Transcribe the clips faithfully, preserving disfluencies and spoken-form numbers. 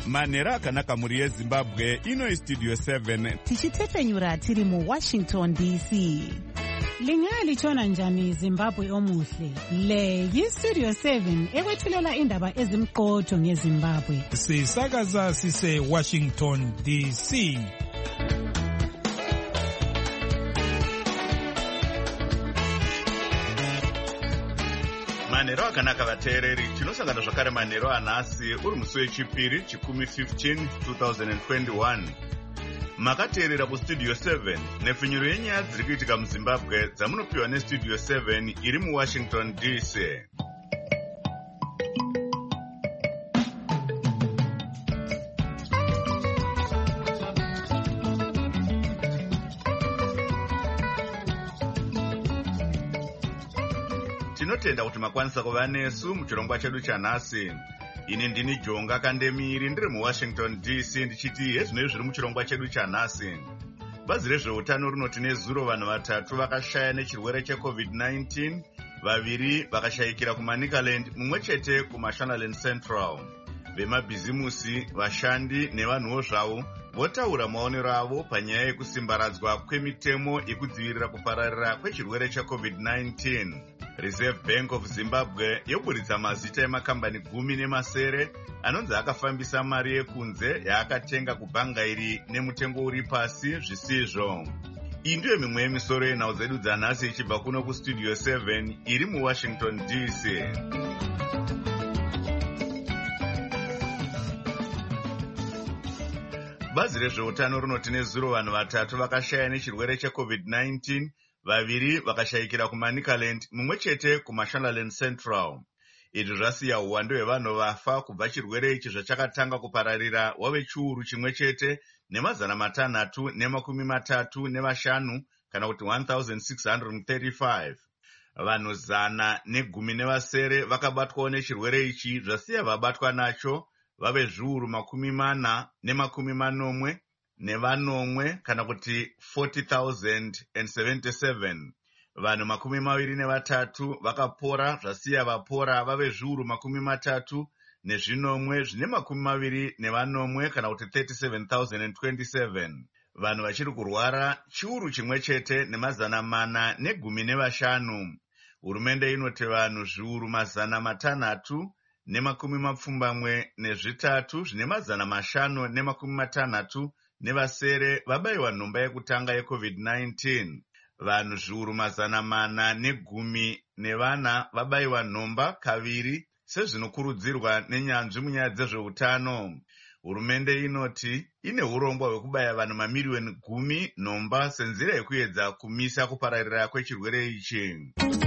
manhero akanaka muri yezimbabwe. Ino istudio seven tichitetenyura tiri muWashington D C. Lingalitshona njani Zimbabwe omuhle? Le yistudio seven ekwethulela indaba ezimqotho ngeZimbabwe. Sisakaza sise Washington D C. manhero akanaka vateereri. Tinosangana zvakare manhero anhasi uri musi wechipiri chikumi fifteen twenty twenty-one. Makateerera kustudio seven nepfinyuro yenyaya dziri kuitika muZimbabwe dzamunopiwa nestudio seven iri muWashington D C. Tinotenda kuti makwanisa kuva nesu muchirongwa chedu chanhasi. Ini ndini Jonga Kandemiri ndiri muWashington D C ndichiti hezvinoi zviri muchirongwa chedu chanhasi. Bazi rezveutano rinoti nezuro vanhu vatatu vakashaya nechirwere checovid nineteen, vaviri vakashayikira kuManicaland, mumwe chete kuMashonaland Central. Vemabhizimusi, vashandi nevanhuwo zvavo votaura maonero avo panyaya yekusimbaradzwa kwemitemo yekudzivirira kupararira kwechirwere checovid nineteen. Reserve Bank of Zimbabwe yoburitsa mazita emakambani gumi nemasere anonzi akafambisa mari yekunze yaakatenga kubhanga iri nemutengo uri pasi zvisizvo. Iyi ndiyo mimwe yemisoro yenhau dzedu dzanhasi ichibva kuno kustudio seven iri muWashington D C. Bazi rezveutano rinoti nezuro vanhu vatatu vakashaya nechirwere checovid nineteen, vaviri vakashayikira kuManicaland, mumwe chete kuMashonaland Central. Izvi zvasiya uwandu hwevanhu vafa kubva chirwere ichi zvachakatanga kupararira wave chiuru chimwe chete nemazana matanhatu nemakumi matatu nevashanu kana kuti one thousand six hundred thirty-five. Vanhu zana negumi nevasere vakabatwawo nechirwere ichi zvasiya vabatwa nacho vave zviuru makumi mana nemakumi manomwe nevanomwe kana kuti forty thousand seventy-seven. Vanhu makumi maviri nevatatu vakapora zvasiya vapora vave zviuru makumi matatu nezvinomwe zvine makumi maviri nevanomwe kana kuti thirty-seven thousand twenty-seven. Vanhu vachiri kurwara chiuru chimwe chete nemazana mana negumi nevashanu. Hurumende inoti vanhu zviuru mazana matanhatu nemakumi mapfumbamwe nezvitatu zvine mazana mashanu nemakumi matanhatu nevasere vabayiwa nhomba yekutanga yecovid nineteen. Vanhu zviuru mazana mana negumi nevana vabayiwa nhomba kaviri sezvinokurudzirwa nenyanzvi munyaya dzezveutano. Hurumende inoti ine urongwa hwekubaya vanhu mamiriyoni gumi nhomba senzira yekuedza kumisa kupararira kwechirwere ichi.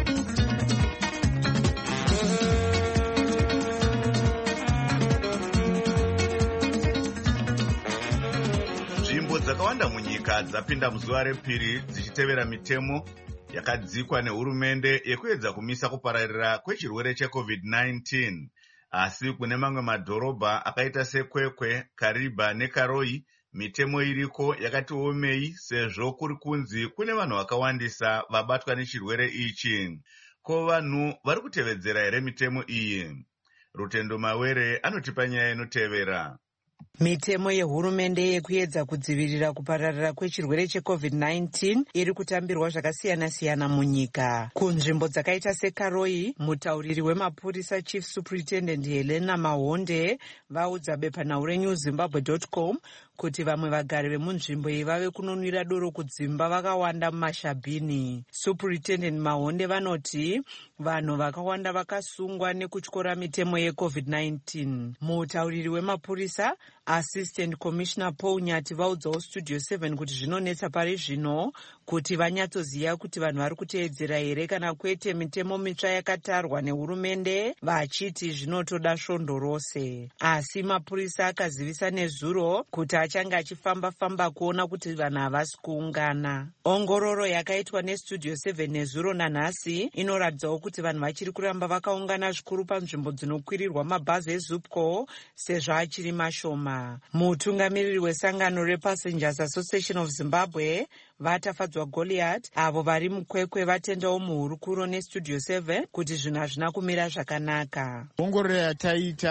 Nzvimbo dzakawanda munyika dzapinda muzuva repiri dzichitevera mitemo yakadzikwa nehurumende yekuedza kumisa kupararira kwechirwere checovid nineteen. Asi kune mamwe madhorobha akaita seKwekwe, Kariba neKaroi, mitemo iriko yakati omei sezvo kuri kunzi kune vanhu vakawandisa vabatwa nechirwere ichi. Ko vanhu vari kutevedzera here mitemo iyi? Rutendo Mawere anotipa nyaya inotevera. Mitemo yehurumende yekuedza kudzivirira kupararira kwechirwere checovid nineteen iri kutambirwa zvakasiyana-siyana munyika. Kunzvimbo dzakaita seKaroi, mutauriri wemapurisa Chief Superintendent Helena Mahonde vaudza bepanhau renews zimbabwe dot com kuti vamwe vagari vemunzvimbo iyi vave kunonwira doro kudzimba vakawanda mumashabhini. Superintendent Mahonde vanoti vanhu vakawanda vakasungwa nekutyora mitemo yecovid nineteen. Mutauriri wemapurisa Assistant Commissioner Paul Nyati vaudzawo Studio seven kuti zvinonetsa pari zvino kuti vanyatsoziva kuti vanhu vari kuteedzera here kana kwete mitemo mitsva yakatarwa nehurumende, vachiti zvinotoda svondo rose. Asi mapurisa akazivisa nezuro kuti achange achifamba-famba kuona kuti vanhu havasi kuungana. Ongororo yakaitwa neStudio seven nezuro nanhasi inoratidzawo kuti vanhu vachiri kuramba vakaungana zvikuru panzvimbo dzinokwirirwa mabhazi eZupco sezvo achiri mashoma. Mutungamiriri wesangano rePassengers Association of Zimbabwe vatafadzwa Goliath avo vari muKwekwe vatendawo muhurukuro neStudio seven kuti zvinhu hazvina kumira zvakanaka. Ongororo yataita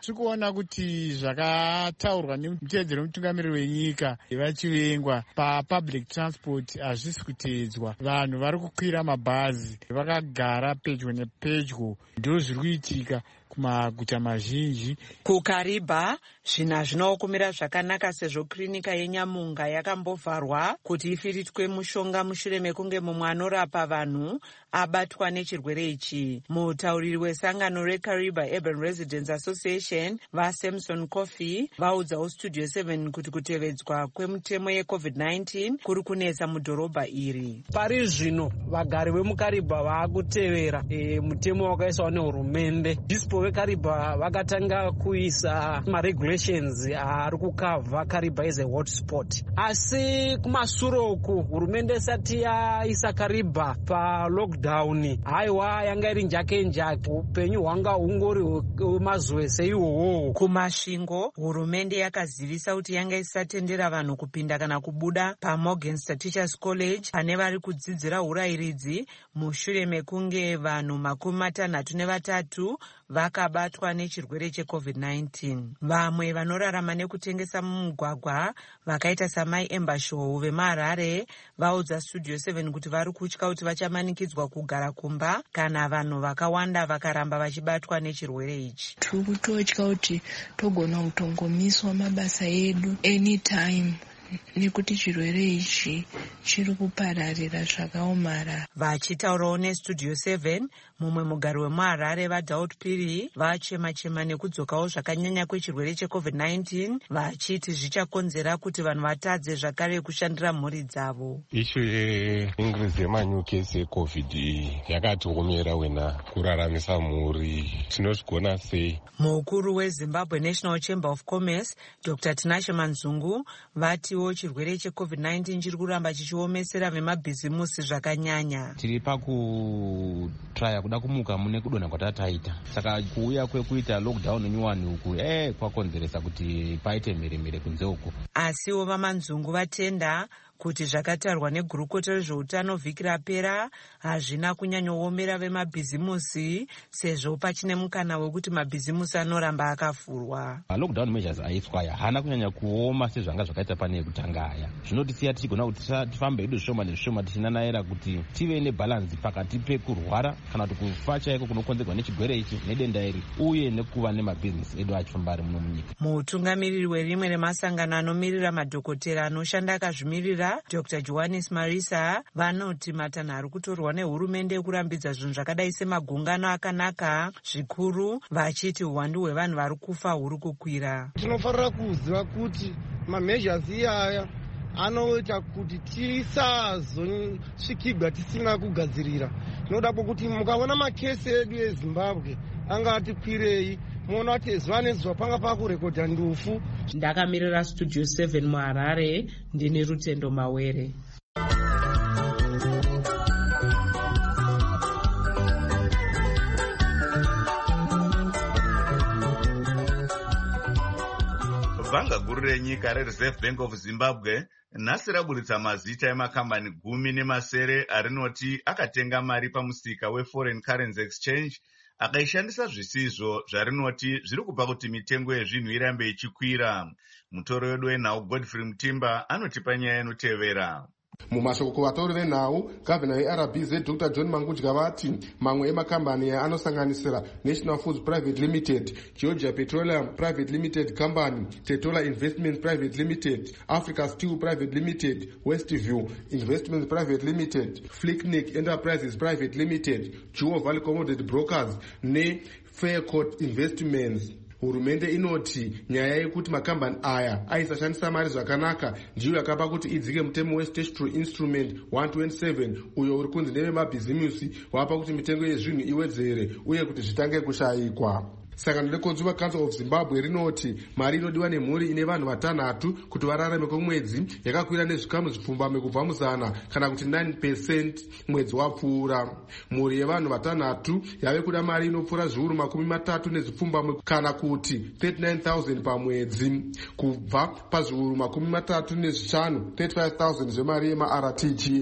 tikuona kuti zvakataurwa nemutedzero wemutungamiriri wenyika vachivengwa papublic transport hazvisi kuteedzwa. Vanhu vari kukwira mabhazi vakagara pedyo nepedyo, ndo zviri kuitika kumaguta mazhinji. Kukariba zvina zvinokumira zvakanaka sezvo kirinika yeNyamunga yakambovharwa kuti ifiritwe mushonga mushure mekunge mumwe anorapa vanhu abatwa nechirwere ichi. Mutauriri wesangano reKariba Urban Residents Association vaSamson Coffey vaudzawo Studio seven kuti kutevedzwa kwemutemo yecovid nineteen kuri kunetsa mudhorobha iri. Pari zvino vagari vemukariba vaakutevera e, mutemo wakaiswa nehurumende. Dispo veKariba vakatanga kuisa maregulations ari kukavha Kariba as a hotspot, asi kumasuroku hurumende isati yaisa Kariba pa lockdown haiwa yanga iri njake njake, upenyu hwanga hungori hwemazuva seiwowo. Kumasvingo hurumende yakazivisa kuti yanga isatendera vanhu kupinda kana kubuda paMorgenster Teachers College pane vari kudzidzira urayiridzi mushure mekunge vanhu makumi matanhatu nevatatu vakabatwa nechirwere checovid nineteen. Vamwe vanorarama nekutengesa mumugwagwa vakaita samai Embashowu veMarare vaudza Studio seven kuti vari kutya kuti vachamanikidzwa kugara kumba kana vanhu vakawanda vakaramba vachibatwa nechirwere ichi. Tiri kutotya kuti togona kutongomiswa mabasa edu anytime nekuti chirwere ichi chiri kupararira zvakaomarara. Vachitaurawo neStudio seven, mumwe mugari wemuHarare vaDaud Piri vachema-chema nekudzokawo zvakanyanya kwechirwere checovid nineteen vachiti zvichakonzera kuti vanhu vatadze zvakare kushandira mhuri dzavo. Ishu yeingirizi yemanyu kesi yecovid yakatiomera wena kuraramisa mhuri, tinozvigona sei? Mukuru weZimbabwe National Chamber of Commerce Doctor Tinashe Manzungu vatiwo chirwere checovid nineteen chiri kuramba chichiomesera vemabhizimusi zvakanyanya. Tiri pakutraya kuda kumuka mune kudonha kwatataita, saka kuuya kwekuita lockdown nyuwani uku eh kwakonzeresa kuti paite mheremhere kunze uku. Asiwo vaManzungu vatenda kuti zvakatarwa negurukota rezveutano vhiki rapera hazvina kunyanyoomera vemabhizimusi sezvo pachine mukana wekuti mabhizimusi anoramba akavhurwa. Lockdown measures aiswaya hana kunyanya kuoma sezvanga zvakaita pane yekutanga aya. Zvinotisiya tichigona kuti tifambe hedu zvishoma nezvishoma tichinanaira kuti tive nebalance pakati pekurwara kana kuti kufa chaiko kunokonzerwa nechirwere ichi nedenda iri uye nekuva nemabhizinesi edu achifamba ari muno munyika. Mutungamiriri werimwe remasangano anomirira madhokotera anoshanda akazvimirira Doctor Johannes Marisa vanoti matanhari kutorwa nehurumende kurambidza zvinhu zvakadai semagungano akanaka zvikuru, vachiti uwandu hwevanhu vari kufa huri kukwira. Tinofanira kuziva kuti mameasures iyaya anoita kuti tisazosvikigwa tisina kugadzirira. Zvinoda kuti mukaona makesi edu eZimbabwe anga atikwirei, muona kuti zuva nezuva panga pakurekodha ndufu. Ndakamirira Studio seven muHarare, ndine Rutendo Mawere. Bhanga guru renyika reReserve Bank of Zimbabwe nhasi raburitsa mazita emakambani gumi nemasere arinoti akatenga mari pamusika weForeign Currency Exchange akaishandisa zvisizvo zvarinoti zviri kupa kuti mitengo yezvinhu irambe ichikwira. Mutoro wedu wenhau Godfrey Mutimba anotipa nyaya inotevera. Mumashoko kuvatori venhau, gavhina weR B Z Doctor John Mangudya vati mamwe emakambani anosanganisira National Foods Private Limited, Georgia Petroleum Private Limited Company, Tetola Investments Private Limited, Africa Steel Private Limited, Westview Investments Private Limited, Flicknick Enterprises Private Limited, Jewel Valley Commodity Brokers ne Faircourt Investments. Hurumende inoti nyaya yekuti makambani aya aisashandisa mari zvakanaka ndiyo yakapa kuti idzike mutemo weStatutory Instrument one twenty-seven uyo uri kunzi nevemabhizimusi wapa kuti mitengo yezvinhu iwedzere uye kuti zvitange kushayikwa. Sangano reConsumer Council of Zimbabwe rinoti mari inodiwa nemhuri ine vanhu vatanhatu kuti vararame kwemwedzi yakakwira nezvikamu zvipfumbamwe kubva muzana kana kuti nine percent mwedzi wapfuura. Mhuri yevanhu vatanhatu yave kuda mari inopfuura zviuru makumi matatu nezvipfumbamwe kana kuti thirty-nine thousand pamwedzi kubva pazviuru makumi matatu nezvishanu thirty-five thousand zvemari yemaR T G S.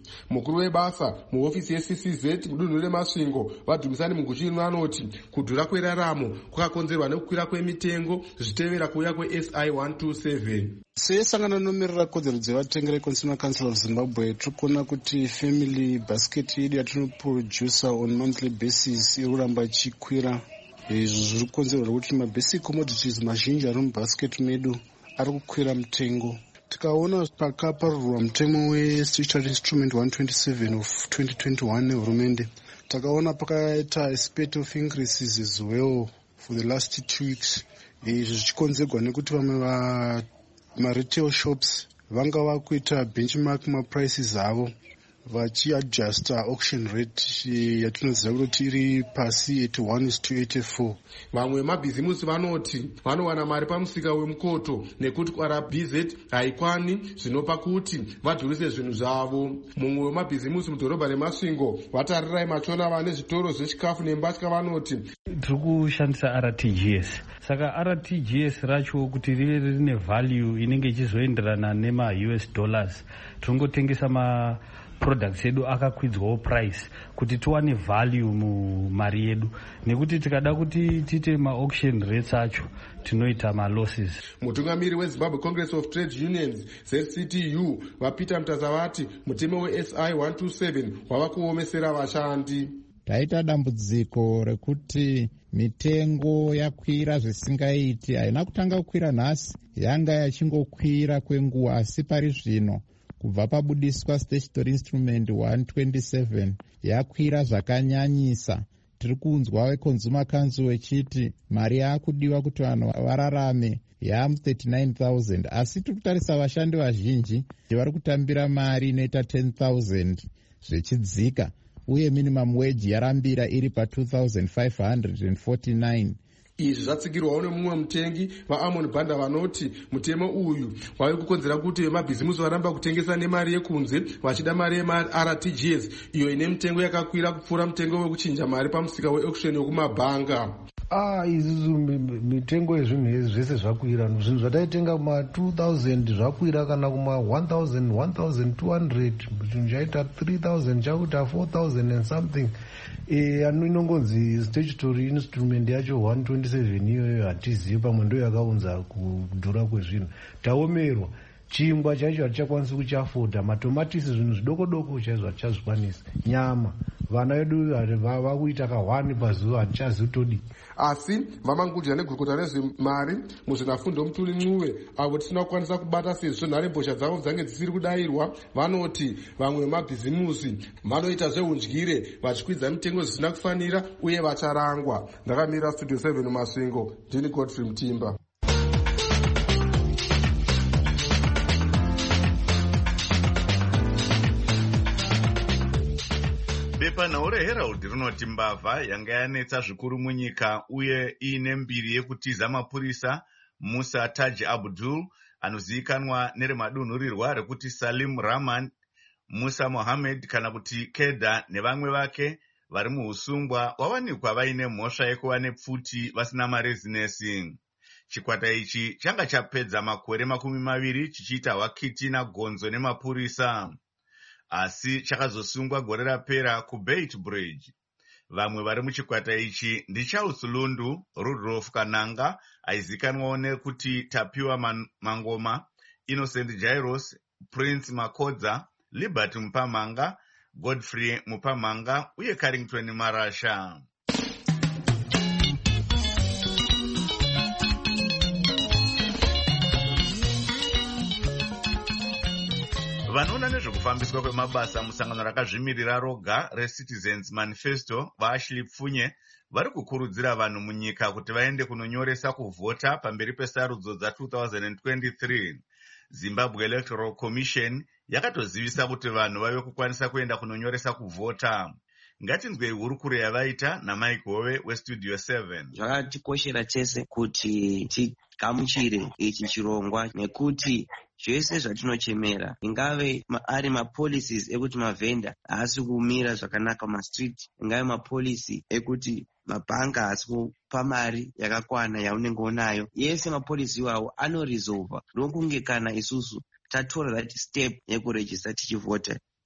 Mukuru webasa muhofisi ye C C Z mudunhu reMasvingo vaDhumisani Munguchirima anoti kudhura kweraramo kwakakonzerwa nekukwira kwemitengo zvichitevera kuuya kwe-S I one twenty-seven. Sesangana nomiririra kodzero dzevatengi reConsumer Council of Zimbabwe tiri kuona kuti family basket yedu yatinoproducer on monthly basis iri kuramba ichikwira. Izvi zviri kukonzerwa kuti mabasic commodities mazhinji ari mubasket medu ari kukwira mutengo. Tikaona pakaparurwa mutemo we-statutory instrument one twenty-seven of twenty twenty-one nehurumende, takaona pakaita a spate of increases as well for the last two weeks. Izvi zvichikonzerwa nekuti vamwe ma-retail shops vanga vakuita benchmark ma-prices avo vachiadjusta auction rate yatinoziva kuti iri pasi at one is to eighty-four. Vamwe mabhizimusi vanoti vanowana mari pamusika wemukoto nekuti kwara B Z haikwani zvinopa kuti vadhurise zvinhu zvavo. Mumwe wemabhizimusi mudhorobha reMasvingo vatarirai machona vane zvitoro zvechikafu nembatya vanoti tiri kushandisa R T G S. Saka R T G S racho kuti rive rine value inenge ichizoenderana nema U S dollars, tiringotengesa ma products edu akakwidzwawo price kuti tiwane value mumari yedu, nekuti tikada kuti tite ma-auction rates acho tinoita ma-losses. Mutungamiri weZimbabwe Congress of Trade Unions Z C T U vaPeter Mutasa vati mutemo we-S I one twenty-seven wava kuomesera vashandi. Taita dambudziko rekuti mitengo yakwira zvisingaiti, haina kutanga kukwira nhasi, yanga yachingokwira kwenguva, asi pari zvino kubva pabudiswa statutory instrument one twenty-seven yakwira zvakanyanyisa. Tiri kunzwa weConsumer Council wechiti mari yakudiwa kuti vanhu vararame yamu thirty-nine thousand, asi tiri kutarisa vashandi vazhinji vari kutambira mari inoita ten thousand zvechidzika, uye minimum wage yarambira iri pa two thousand five hundred forty-nine. Izvi zvatsigirwawo nemumwe mutengi vaAmon Banda vanoti mutemo uyu wave kukonzera kuti vemabhizimusi varamba kutengesa nemari yekunze vachida mari yema-R T G S iyo ine mitengo yakakwira kupfuura mutengo wekuchinja mari pamusika we-auction yokumabhanga. Ah, izizu mitengo yezvinhu izvi zvese zvakwira. Zvinhu zvataitenga kuma two thousand zvakwira kana kuma one thousand, one thousand two hundred, zvinhu zvaita three thousand chakuita four thousand and something. Eh, ano inongonzi statutory instrument yacho one twenty-seven iyoyo hatizivi, pamwe ndo yakaunza kudhura kwezvinhu. Taomerwa chingwa chacho hatichakwanisi kuchiafodha, matomatisi zvinhu zvidoko doko chaizvo hatichazvikwanisi, nyama vana vedu vakuita kahwani pazuva hatichazitodi. Asi vamangudya negurukota rezvemari muzvinafundo mutuli Ncube avo tisina kukwanisa kubata sezvo nharembozha dzavo dzange dzisiri kudayirwa vanoti vamwe vemabhizimusi vanoita zveudyire vachikwidza mitengo zvisina kufanira uye vacharangwa. Ndakamira Studio seven Masvingo, ndini Godfrey Mutimba. Bepanhau reHerald rinoti mbavha yanga yanetsa zvikuru munyika uye iine mbiri yekutiza mapurisa Musa Taji Abdul anozivikanwa neremadunhurirwa rekuti Salim Rahman, Musa Mohammed kana kuti Keda nevamwe vake vari muusungwa wawanikwa vaine mhosva yekuva nepfuti vasina marezinesi. Chikwata ichi changa chapedza makore makumi maviri chichiita hwakiti nagonzo nemapurisa, asi chakazosungwa gore rapera kuBeit Bridge. Vamwe vari muchikwata ichi ndi Charles Lundu, Rudolph Kananga aizikanwawo nekuti Tapiwa Man Mangoma, Innocent Jairos, Prince Makodza, Liberty Mupamanga, Godfrey Mupamanga uye Carrington Marasha. Vanoona nezvekufambiswa kwemabasa musangano rakazvimirira roga reCitizens Manifesto vaAshley Pfunye vari kukurudzira vanhu munyika kuti vaende kunonyoresa kuvhota pamberi pesarudzo dza two thousand twenty-three. Zimbabwe Electoral Commission yakatozivisa kuti vanhu vave kukwanisa kuenda kunonyoresa kuvhota. Ngatinzwei hurukuro yavaita naMike Hove weStudio seven. Zvakatikoshera chese kuti tigamuchire ichi chirongwa nekuti zvese zvatinochemera ingave ari mapolicies ekuti mavhenda haasi kumira zvakanaka mastreet, ingave mapolicy ekuti mabhanga haasi kupa mari yakakwana yaunenge unayo, yese mapolicy iwawo anoresolva ndokunge kana isusu tatora that step yekurejista tichivhota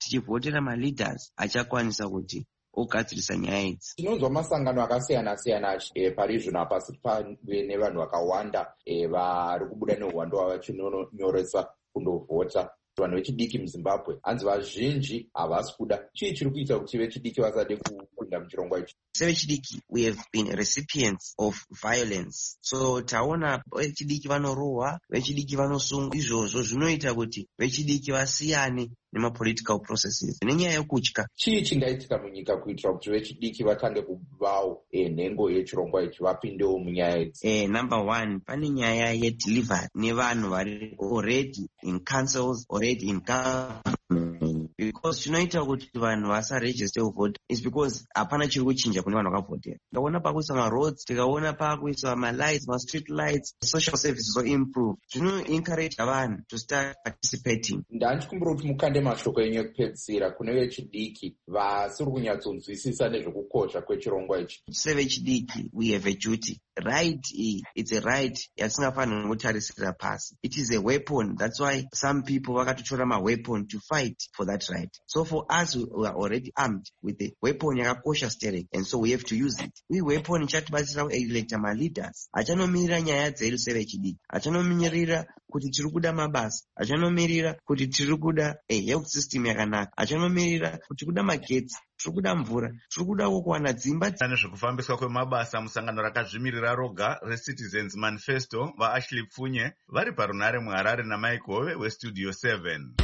tichivhotera maleaders achakwanisa kuti ogadzirisa nyaya idzi. Tinonzwa masangano akasiyana-siyana e, pari zvino apa pave nevanhu vakawanda e, vari kubuda neuhwando hwavo vachinonyoresa kundovhota. Vanhu vechidiki muZimbabwe hanzi vazhinji havasi kuda. Chii chiri kuita kuti vechidiki vasade kupinda muchirongwa ichi? Sevechidiki, we have been recipients of violence. So taona vechidiki vanorohwa, vechidiki vanosungwa. Izvozvo zvinoita kuti vechidiki vasiyane nemapolitical processes. Nenyaya yekutya. Chii chingaitika munyika kuitira kuti vechidiki vatange kuvawo e, nhengo yechirongwa ichi vapindewo munyaya idzi? Eh, number one, pane nyaya yedelivery nevanhu vari already in councils, already in government. Because chinoita kuti vanhu vasaregister vote is because hapana chiri kuchinja kune vanhu vakavhotera. Tikaona pakuiswa maroads, tikaona pakuiswa malights, ma-street lights, social services will improve. Zvino encourage vanhu to start participating. Ndanchikumbira kuti mukande mashoko enyu ekupedzisira kune vechidiki vasiri kunyatsonzwisisa nezvekukosha kwechirongwa ichi. Sevechidiki, we have a duty. Right, it's a right yatingafanira kutarisira pasi. It is a weapon. That's why some people vakatotora ma-weapon to fight for that right. So for us, we are already armed with a weapon yakakosha sterek, and so we have to use it. We weapon chatibatsira kuelekta ma-leaders. Achanomirira nyaya dzedu sevechidiki. Achanomirira kuti tiri kuda mabasa. Achanomirira kuti tiri kuda a health system yakanaka. Achanomirira kuti kuda magetsi. Tiri kuda mvura, tiri kuda kuwana dzimba. Nezvekufambiswa kwemabasa musangano rakazvimirira roga reCitizens Manifesto, vaAshley Pfunye vari parunare muHarare naMike Hove weStudio seven.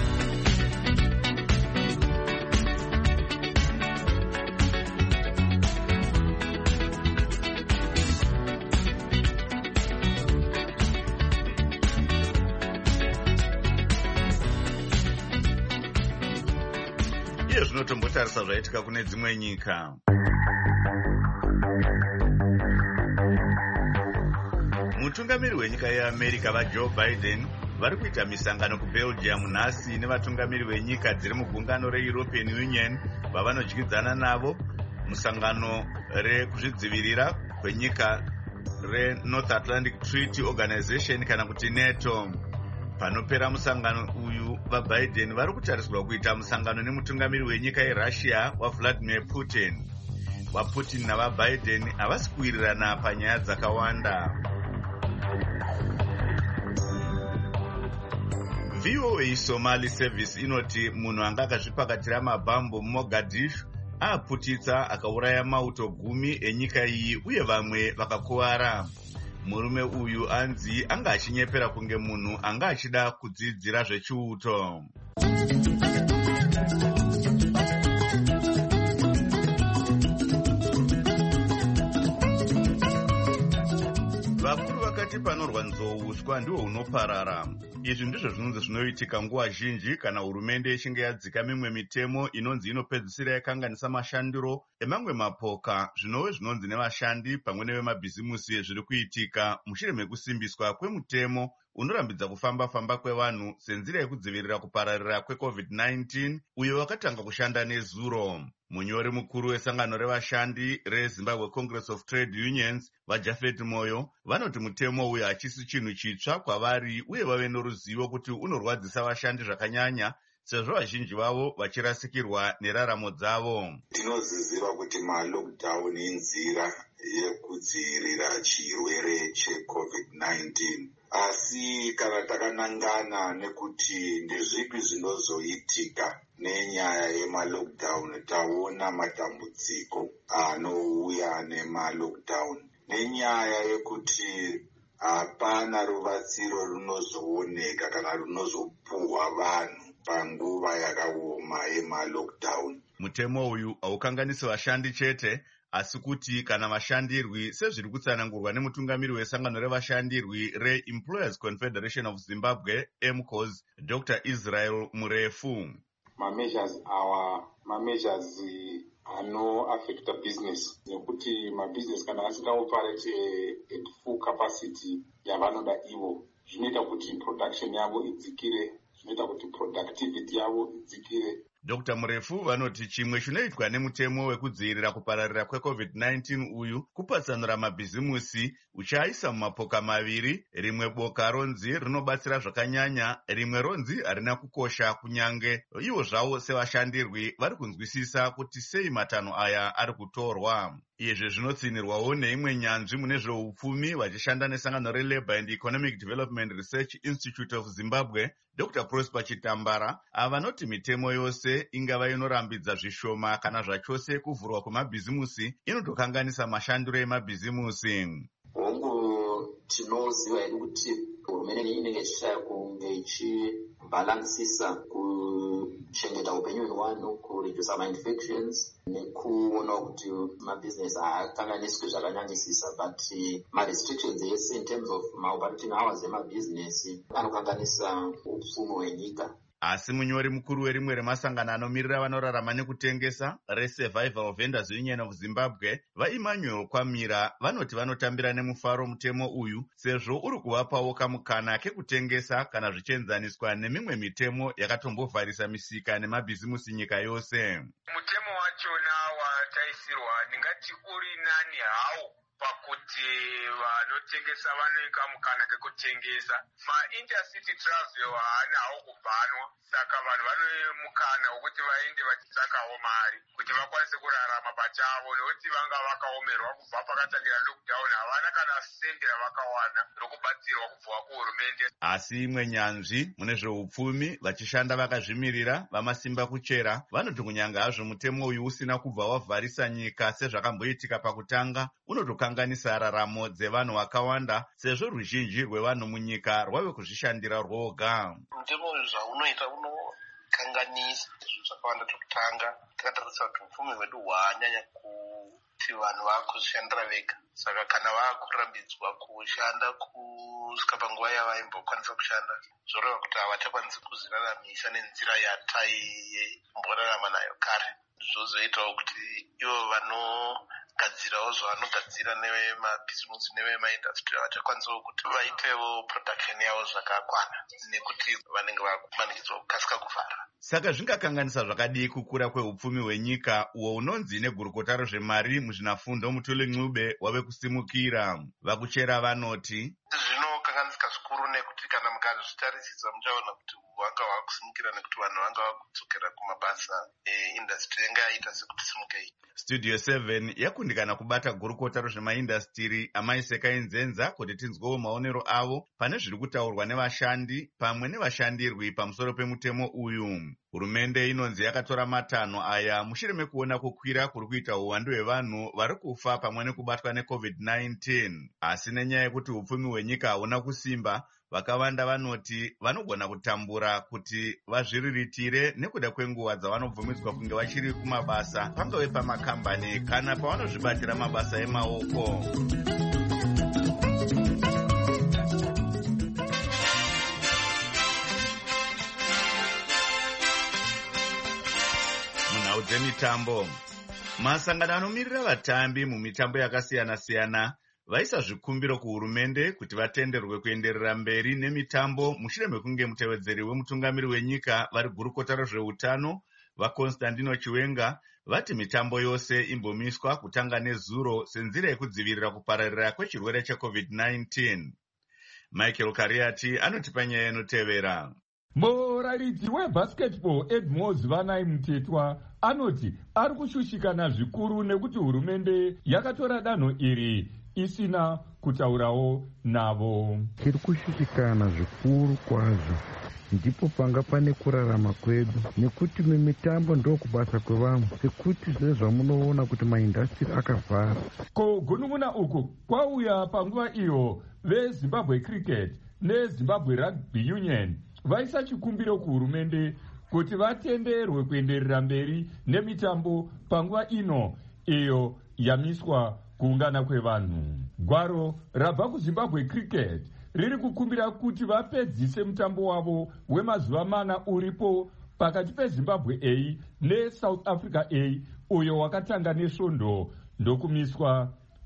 Iye zvinotombotarisa zvaitika kune dzimwe nyika. Mutungamiri wenyika yeAmerica vaJoe Biden vari kuita misangano kuBelgium nhasi nevatungamiri venyika dziri mugungano reEuropean Union vavanodyidzana navo musangano rekuzvidzivirira kwenyika reNorth Atlantic Treaty Organization kana kuti NATO. Panopera musangano uyu, vaBiden vari kutarisirwa kuita musangano nemutungamiri wenyika yeRussia waVladimir Putin. VaPutin navaBiden havasi kuwirirana panyaya dzakawanda. V O A Somali Service inoti munhu anga akazvipakatira mabhambo muMogadishu aaputitsa akauraya mauto gumi enyika iyi uye vamwe vakakuwara. Murume uyu anzi anga achinyepera kunge munhu anga achida kudzidzira zvechiuto. Vakuru vakati panorwa nzou uswa ndihwo hunoparara. Izvi ndizvo zvinonzi zvinoitika nguva zhinji kana hurumende ichinge yadzika mimwe mitemo inonzi inopedzisira yakanganisa mashandiro emamwe mapoka zvinove zvinonzi nevashandi pamwe nevemabhizimusi zviri kuitika mushure mekusimbiswa kwemutemo unorambidza kufamba-famba kwevanhu senzira yekudzivirira kupararira kweCovid nineteen uyo wakatanga kushanda nezuro. Munyori mukuru wesangano revashandi reZimbabwe Congress of Trade Unions vaJafet Moyo vanoti mutemo uyu hachisi chinhu chitsva kwavari uye vave noruzivo kuti unorwadzisa vashandi zvakanyanya sezvo vazhinji vavo vachirasikirwa neraramo dzavo. Tinoziziva kuti ma-lockdown inzira yekudzivirira chirwere cheCovid nineteen. Asi kana takanangana nekuti ndezvipi zvinozoitika nenyaya yema-lockdown, taona matambudziko anouya nema-lockdown. Nenyaya yekuti hapana rubatsiro runozooneka kana runozopuhwa vanhu panguva yakaoma yema-lockdown. Mutemo uyu haukanganisi vashandi chete, asi kuti kana vashandirwi sezviri kutsanangurwa nemutungamiri wesangano revashandirwi reEmployers Confederation of Zimbabwe M C O S Doctor Israel Murefu. Ma-measures awa ma-measures anoaffecta business nekuti ma-business kana asingaoperate at full capacity yavanoda ivo zvinoita kuti production yavo idzikire, zvinoita kuti productivity yavo idzikire. Dr Murefu vanoti chimwe chinoitwa nemutemo wekudzivirira kupararira kwecovid nineteen uyu kupatsanura mabhizimusi uchaisa mumapoka maviri, rimwe boka ronzi rinobatsira zvakanyanya, rimwe ronzi harina kukosha, kunyange ivo zvavo sevashandirwi vari kunzwisisa kuti sei matanho aya ari kutorwa. Izvi zvinotsinirwawo neimwe nyanzvi mune zveupfumi vachishanda nesangano reLabour and Economic Development Research Institute of Zimbabwe, Dr Prosper Chitambara, avanoti mitemo yose ingava inorambidza zvishoma kana zvachose kuvhurwa kwemabhizimusi inotokanganisa mashandiro emabhizimusi. Hongu tinoziva hedu kuti hurumende inenge ichishaya kunge ichibhalansisa kuchengeta upenyu hwevanhu, kuredusa ma-infections nekuona kuti mabhizinesi haakanganiswi zvakanyanyisisa, but ma-restrictions ese in terms of ma-operating hours emabhizinesi anokanganisa upfumi hwenyika. Asi munyori mukuru werimwe remasangano anomirira vanorarama nekutengesa reSurvival Vendors Union of Zimbabwe, vaEmmanuel Kwamira, vanoti vanotambira nemufaro mutemo uyu sezvo uri kuvapawo kamukana kekutengesa kana zvichienzaniswa nemimwe mitemo yakatombovharisa misika nemabhizimusi nyika yose. Mutemo wachona wataisirwa ndingati uri nani hawo pakuti vanotengesa vanoika mukana kekutengesa. Ma-intercity travel haana hawo kubhanwa, saka vanhu vane mukana wekuti vaende vachitsvakawo mari kuti vakwanise kurarama pachavo, nekuti vanga vakaomerwa kubva pakatangira lockdown, havana kana sende ravakawana rokubatsirwa kubva kuhurumende. Asi imwe nyanzvi mune zveupfumi vachishanda vakazvimirira vamasimba kuchera vanoti kunyanga hazvo mutemo uyu usina kubva wavharisa nyika sezvakamboitika pakutanga, unotokanganisa raramo dzevanhu vakawanda sezvo ruzhinji rwevanhu munyika rwave kuzvishandira rwoga. Mutemo uyu zvaunoita unokanganisa zvinhu zvakawanda. Tokutanga takatarisa kuti upfumi hwedu hwanyanya kuti vanhu vaakuzvishandira vega, saka kana vaakurambidzwa kushanda kusvika panguva yavaimbokwanisa kushanda, zvoreva kuti havachakwanisi kuzviraramisa nenzira yataimborarama nayo kare. Zvozoitawo kuti ivo vanogadzirawo zvavanogadzira nevemabhizimusi nevemaindastry havachakwanisawo kuti vaitewo production yavo zvakakwana, nekuti vanenge vakumanikidzwa kukasika kuvhara. Saka zvingakanganisa zvakadii kukura kweupfumi hwenyika uwo unonzi negurukota rezvemari muzvinafundo Mutuli Ncube wave kusimukira? Vakuchera vanoti zvinokanganisika zvikuru nekuti kana mukazvitarisisa muchaona kuti wanga wakusimukira nekuti vanhu vanga vakudzokera kumabasa eindastry yanga yaita sekuti simukei. Studio seven yakundikana kubata gurukota rezvemaindastiri amaiseka inzenza kuti tinzwewo maonero avo pane zviri kutaurwa nevashandi pamwe nevashandirwi pamusoro pemutemo uyu. Hurumende inonzi yakatora matanho aya mushure mekuona kukwira kuri kuita uwandu hwevanhu vari kufa pamwe nekubatwa necovid nineteen. Asi nenyaya yekuti upfumi hwenyika hauna kusimba, vakawanda vanoti vanogona kutambura kuti vazviriritire nekuda kwenguva dzavanobvumidzwa kunge vachiri kumabasa, pangave pamakambani kana pavanozvibatira mabasa emaoko. Munhau dzemitambo, masangano anomirira vatambi mumitambo yakasiyana-siyana vaisa zvikumbiro kuhurumende kuti vatenderwe kuenderera mberi nemitambo mushure mekunge mutevedzeri wemutungamiri wenyika vari gurukota rezveutano vaConstantino Chiwenga vati mitambo yose imbomiswa kutanga nezuro senzira yekudzivirira kupararira kwechirwere checovid nineteen. Michael Kariati anotipa nyaya inotevera. Murairidzi webasketball Edmos Vanai Mutetwa anoti ari kushushikana zvikuru nekuti hurumende yakatora danho iri isina kutaurawo navo. Tiri kushushikana zvikuru kwazvo, ndipo panga pane kurarama kwedu, nekuti mimitambo ndo kubasa kwevamwe, sekuti zvezvamunoona kuti maindastri akavhara. Ko gunun'una uku kwauya panguva iyo veZimbabwe Cricket neZimbabwe Rugby Union vaisa chikumbiro kuhurumende kuti vatenderwe kuenderera mberi nemitambo panguva ino iyo yamiswa kuungana kwevanhu. Gwaro rabva kuZimbabwe Cricket riri kukumbira kuti vapedzise mutambo wavo wemazuva mana uripo pakati peZimbabwe A neSouth Africa A uyo wakatanga nesvondo ndokumiswa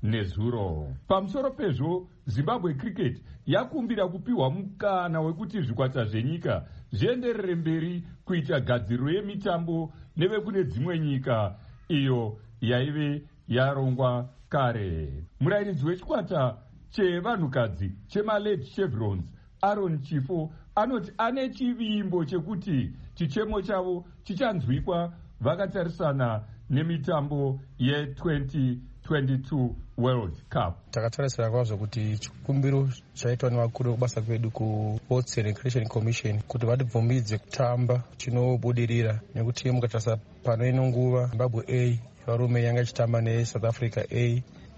nezuro. Pamusoro pezvo, Zimbabwe Cricket yakumbira kupiwa mukana wekuti zvikwata zvenyika zvienderere mberi kuita gadziriro yemitambo nevekune dzimwe nyika iyo yaive yarongwa kare. Murayiridzi wechikwata chevanhukadzi chemaled Chevrons Aaron Chifo anoti ane chivimbo chekuti chichemo chavo chichanzwikwa vakatarisana nemitambo ye-twenty twenty-two World Cup. Takatarisira kwazvo kuti chikumbiro chaitwa nevakuru vekubasa kwedu ku-Sports and Recreation Commission kuti vatibvumbidze kutamba chinobudirira, nekuti mukatarisa pano ino nguva Zimbabwe A varume yanga ichitamba neSouth Africa A,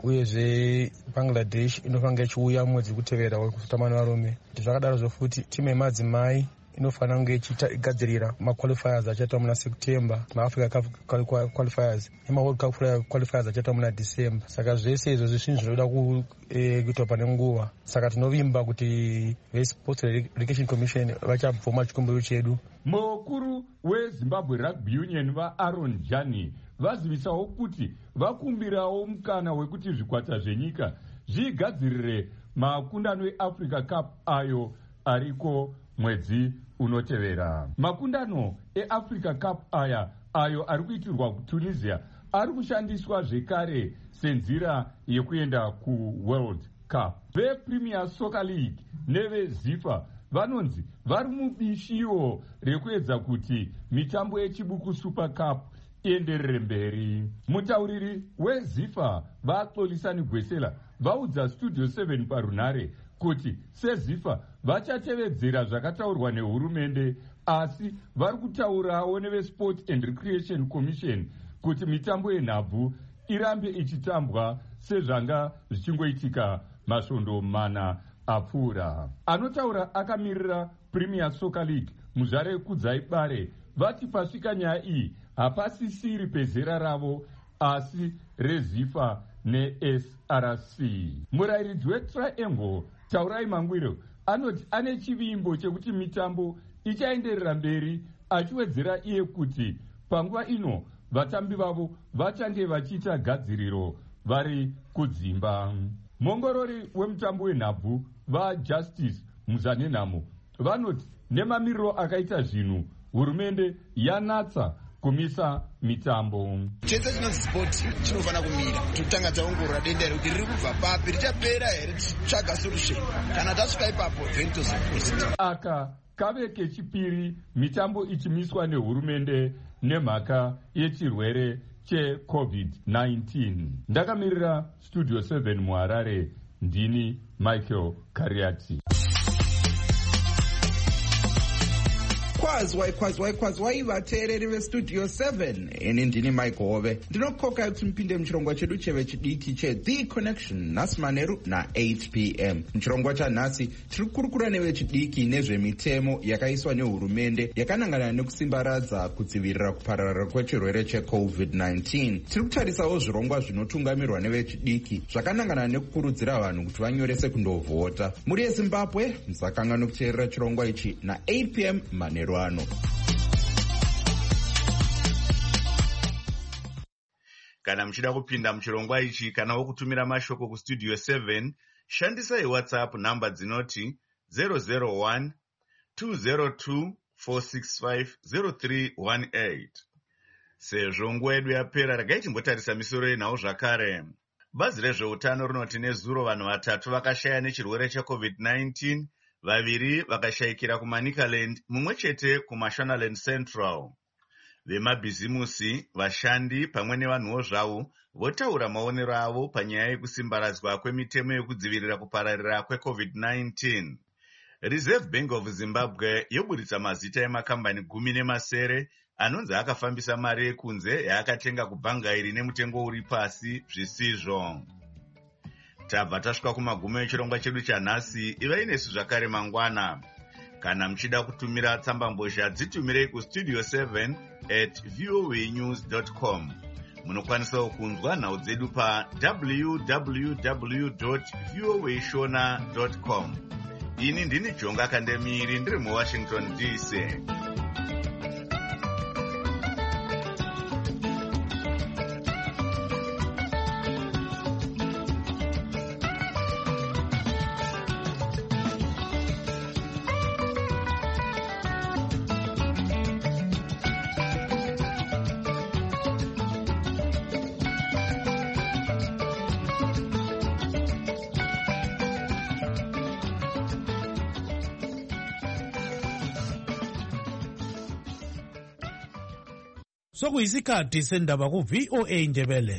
uyezve Bangladesh inofanira ichiuya mwedzi kutevera kutamba nevarume. Zvakadaro zvofuti timu yemadzimai inofanira kunge igadzirira maqualifiers achaitwa muna September, maAfrica Cup qualifiers nemaWorld Cup qualifiers achaitwa muna December. Saka zvese izvozvo zvinhu zvinoda kuitwa pane nguva. Saka tinovimba kuti veSports Recreation Commission vachabvuma chikumbiro chedu. Mukuru weZimbabwe Rugby Union vaAaron Jani vazivisawo kuti vakumbirawo mukana wekuti zvikwata zvenyika zvigadzirire makundano eAfrica Cup ayo ariko mwedzi unotevera. Makundano eAfrica Cup aya ayo ari kuitirwa kuTunisia ari kushandiswa zvekare senzira yekuenda kuWorld Cup. VePremier Soccer League neveZIFA vanonzi vari mubishiwo rekuedza kuti mitambo yechibuku Super Cup ienderere mberi. Mutauriri weZIFA vaXolisani Gwesela vaudza Studio seven parunhare kuti seZIFA vachatevedzera zvakataurwa nehurumende, asi vari kutaurawo neveSport and Recreation Commission kuti mitambo yenhabvu irambe ichitambwa sezvanga zvichingoitika masvondo mana apfuura. Anotaura akamirira Premier Soccer League Muzvare Kudzai Bare vati pasvika nyaya iyi hapasisiri pezera ravo asi reZIFA neS R C. Murayiridzi weTriangle Taurai Mangwiro anoti ane chivimbo chekuti mitambo ichaenderera mberi, achiwedzera iye kuti panguva ino vatambi vavo vachange vachiita gadziriro vari kudzimba. Mongorori wemutambo wenhabvu vaJustice Muzanenhamo vanoti nemamiriro akaita zvinhu hurumende yanatsa kumisa mitambo. Chese chinonzi sport chinofanira kumira, totanga taongorora denda rekuti riri kubva papi, richapera here, tichitsvaga solution. Kana tasvika ipapo then tozopositive. Aka kave kechipiri mitambo ichimiswa nehurumende nemhaka yechirwere cheCovid nineteen. Ndakamirira Studio seven muHarare, ndini Michael Kariati. Kwazwai kwazwai kwazwai vateereri veStudio seven, ini ndini Mike Hove. Ndinokoka kuti mupinde muchirongwa chedu chevechidiki cheThe Connection nhasi manheru na-eight p m. Muchirongwa chanhasi tiri kukurukura nevechidiki nezvemitemo yakaiswa nehurumende yakanangana nekusimbaradza kudzivirira kupararira kwechirwere cheCovid nineteen. Tiri kutarisawo zvirongwa zvinotungamirwa nevechidiki zvakanangana nekukurudzira vanhu kuti vanyorese kundovhota. Muri yeZimbabwe musakangana kuteerera chirongwa ichi na-eight p m manheru ano. Kana muchida kupinda muchirongwa ichi kana wokutumira mashoko kuStudio seven, shandisai WhatsApp namba dzinoti zero zero one two zero two four six five zero three one eight. Sezvo nguva yedu yapera, regai timbotarisa misoro yenhau zvakare. Bazi rezveutano rinoti nezuro vanhu vatatu vakashaya nechirwere cheCovid nineteen, vaviri vakashayikira kuManicaland, mumwe chete kuMashonaland Central. Vemabhizimusi, vashandi pamwe nevanhuwo zvavo votaura maonero avo panyaya yekusimbaradzwa kwemitemo yekudzivirira kupararira kweCovid nineteen. Reserve Bank of Zimbabwe yoburitsa mazita emakambani gumi nemasere anonzi akafambisa mari yekunze yaakatenga kubhanga iri nemutengo uri pasi zvisizvo. Tabva tasvika kumagumo echirongwa chedu chanhasi. Ivai nesu zvakare mangwana. Kana muchida kutumira tsambambozha, dzitumirei kustudio seven at voa news dot com. Munokwanisawo kunzwa nhau dzedu pa w w w dot voa shona dot com. Ini ndini Jonga Kandemiri, ndiri muWashington D C. sokuyisikhathi sendaba ku-V O A Ndebele.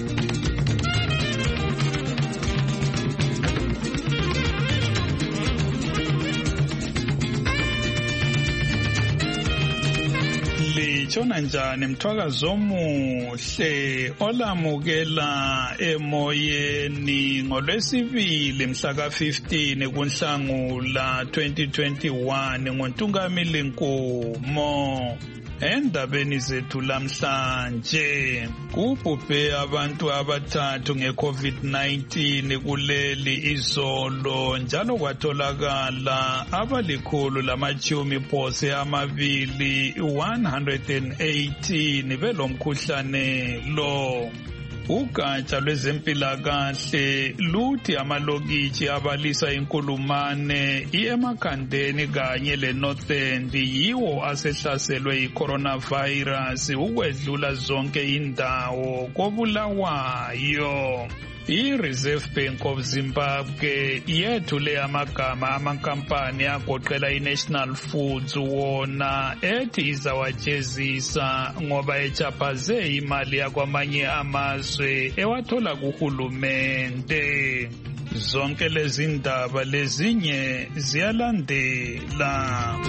Litshona njani mthwakazo omuhle olamukela emoyeni ngolwesibili mhla ka fifteen kuNhlangula twenty twenty-one ngoNtungamili Nkomo. Endabeni zethu lamhlanje kubhubhe abantu abathathu nge-COVID nineteen kuleli izolo, njalo kwatholakala abalikhulu lamatshumi phose amabili one hundred eighteen belomkhuhlane lo. Ugatsha lwezempilakahle luthi amalokitshi abalisa inkulumane emakhandeni kanye le-North End yiwo asehlaselwe yi-coronavirus ukwedlula zonke indawo koBulawayo. I-Reserve Bank of Zimbabwe yethule amagama amankampani agoqela i-National Foods wona ethi izawajezisa ngoba echaphaze imali yakwamanye amazwe ewathola kuhulumende. Zonke lezi ndaba lezinye ziyalandela.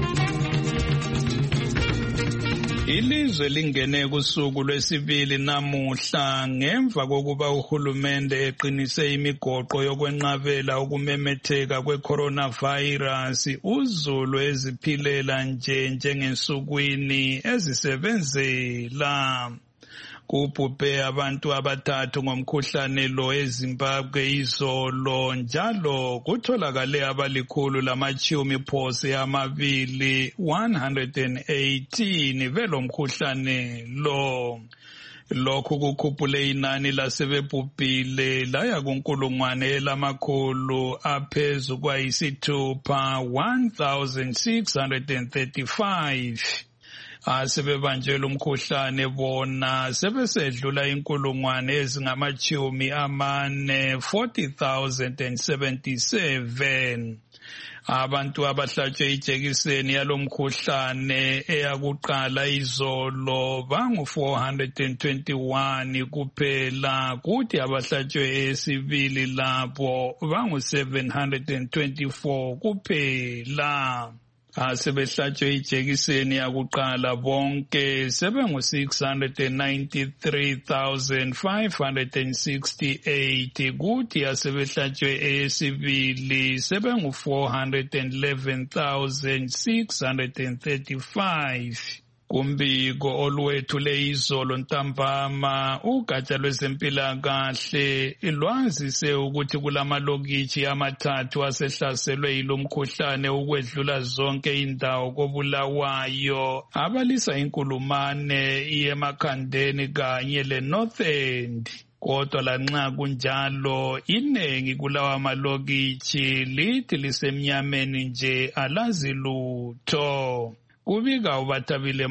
Ilizwe lingene kusuku lwesibili namuhla ngemva kokuba uhulumende eqinise imigoqo yokwenqabela ukumemetheka kwe-coronavirus. UZulu eziphilela nje njengensukwini ezisebenzela. Kubhubhe abantu abathathu ngomkhuhlane lo eZimbabwe izolo, njalo kutholakale abalikhulu lamatshumi phose amabili one hundred eighteen belomkhuhlane lo. Lokhu kukhuphule inani lasebebhubhile laya kunkulungwane elamakhulu aphezu kwayisithupha one thousand six hundred thirty-five. Asebebanjelwe umkhuhlane bona sebesedlula inkulungwane ezingamachumi amane forty thousand seventy-seven. Abantu abahlatshwe ijekiseni yalomkhuhlane eyakuqala izolo bangu four hundred twenty-one kuphela, kuthi abahlatshwe esibili labo bangu seven hundred twenty-four kuphela. Asebehlatshwe ijekiseni yakuqala bonke sebengu six hundred ninety-three thousand five hundred sixty-eight, kuthi asebehlatshwe esibili sebengu four hundred eleven thousand six hundred thirty-five. Kumbiko olwethule izolo ntambama, ugatsha lwezempilakahle lwazise ukuthi kulamalokitshi amathathu asehlaselwe yilomkhuhlane ukwedlula zonke indawo koBulawayo, abalisa inkulumane emakhandeni kanye le-North End. Kodwa lanxa kunjalo iningi kulawa malokitshi lithi lisemnyameni nje alazi lutho. Kubika uBathabile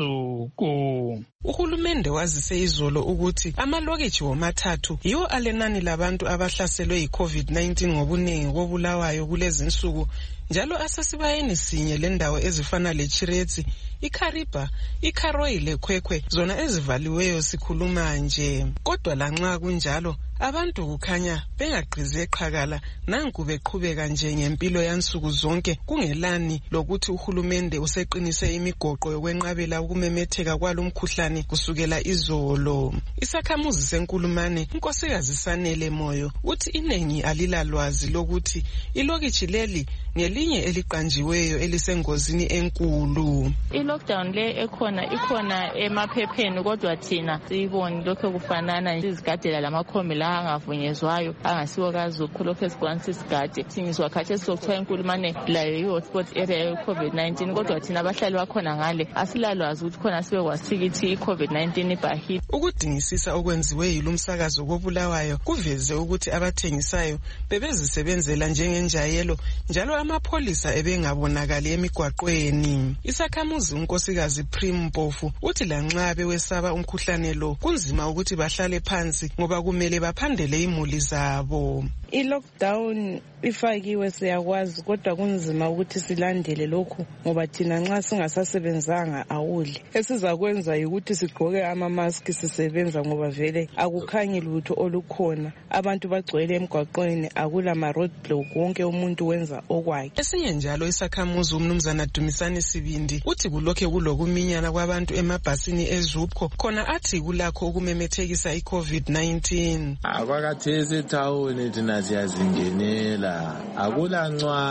Masuku. Uhulumende wazise izolo ukuthi amalokitshi womathathu yiwo alenani labantu abahlaselwe yi-COVID nineteen ngobuningi koBulawayo kulezi nsuku, njalo asesibayeni sinye lendawo ezifana leChiretsi, iKariba, iKaroyi leKwekwe zona ezivaliweyo sikhuluma nje. Kodwa lanxa kunjalo abantu kukhanya bengagqize eqhakala nanku beqhubeka nje ngempilo yansuku zonke kungelani lokuthi uhulumende useqinise imigoqo yokwenqabela ukumemetheka kwalomkhuhlane kusukela izolo. Isakhamuzi senkulumane unkosikazi Sanele Moyo uthi inengi alilalwazi lokuthi ilokitshi leli ngelinye eliqanjiweyo elisengozini enkulu. I-lockdown le ekhona ikhona emaphepheni, kodwa thina siyiboni lokho kufanana izigadela lamakhombi la angavunyezwayo angasiwo kaZukhu lokho esikwanisa isigade. Singiswa khathesi sokuthiwa inkulumane layo i-hotspot area ye-COVID nineteen, kodwa thina abahlali bakhona ngale asilalwazi ukuthi khona sibe kwasikithi i-COVID nineteen ibhahile. Ukudingisisa okwenziwe yilumsakazo koBulawayo kuveze ukuthi abathengisayo bebezisebenzela njengenjayelo, njalo amapholisa ebengabonakali emigwaqweni. Isakhamuzi unkosikazi Prim Mpofu uthi lanxa bewesaba umkhuhlane lo kunzima ukuthi bahlale phansi ngoba kumele baphandele imuli zabo. I-lockdown ifakiwe siyakwazi, kodwa kunzima ukuthi silandele lokhu ngoba thina nxa singasasebenzanga awudli. Esizakwenza ukuthi sigqoke ama-mask sisebenza ngoba vele akukhanyi lutho olukhona. Abantu bagcwele emgwaqweni, akula ma-roadblock, wonke umuntu wenza okwakhe. Esinye njalo isakhamuzi uMnumzana Dumisani Sibindi uthi kulokhe kulokuminyana kwabantu emabhasini eZupco khona athi kulakho ukumemethekisa i-COVID nineteen. Akwakathesi ethawuni thina siyazingenela, akula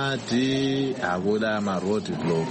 ncwadi, akula ma-roadblock,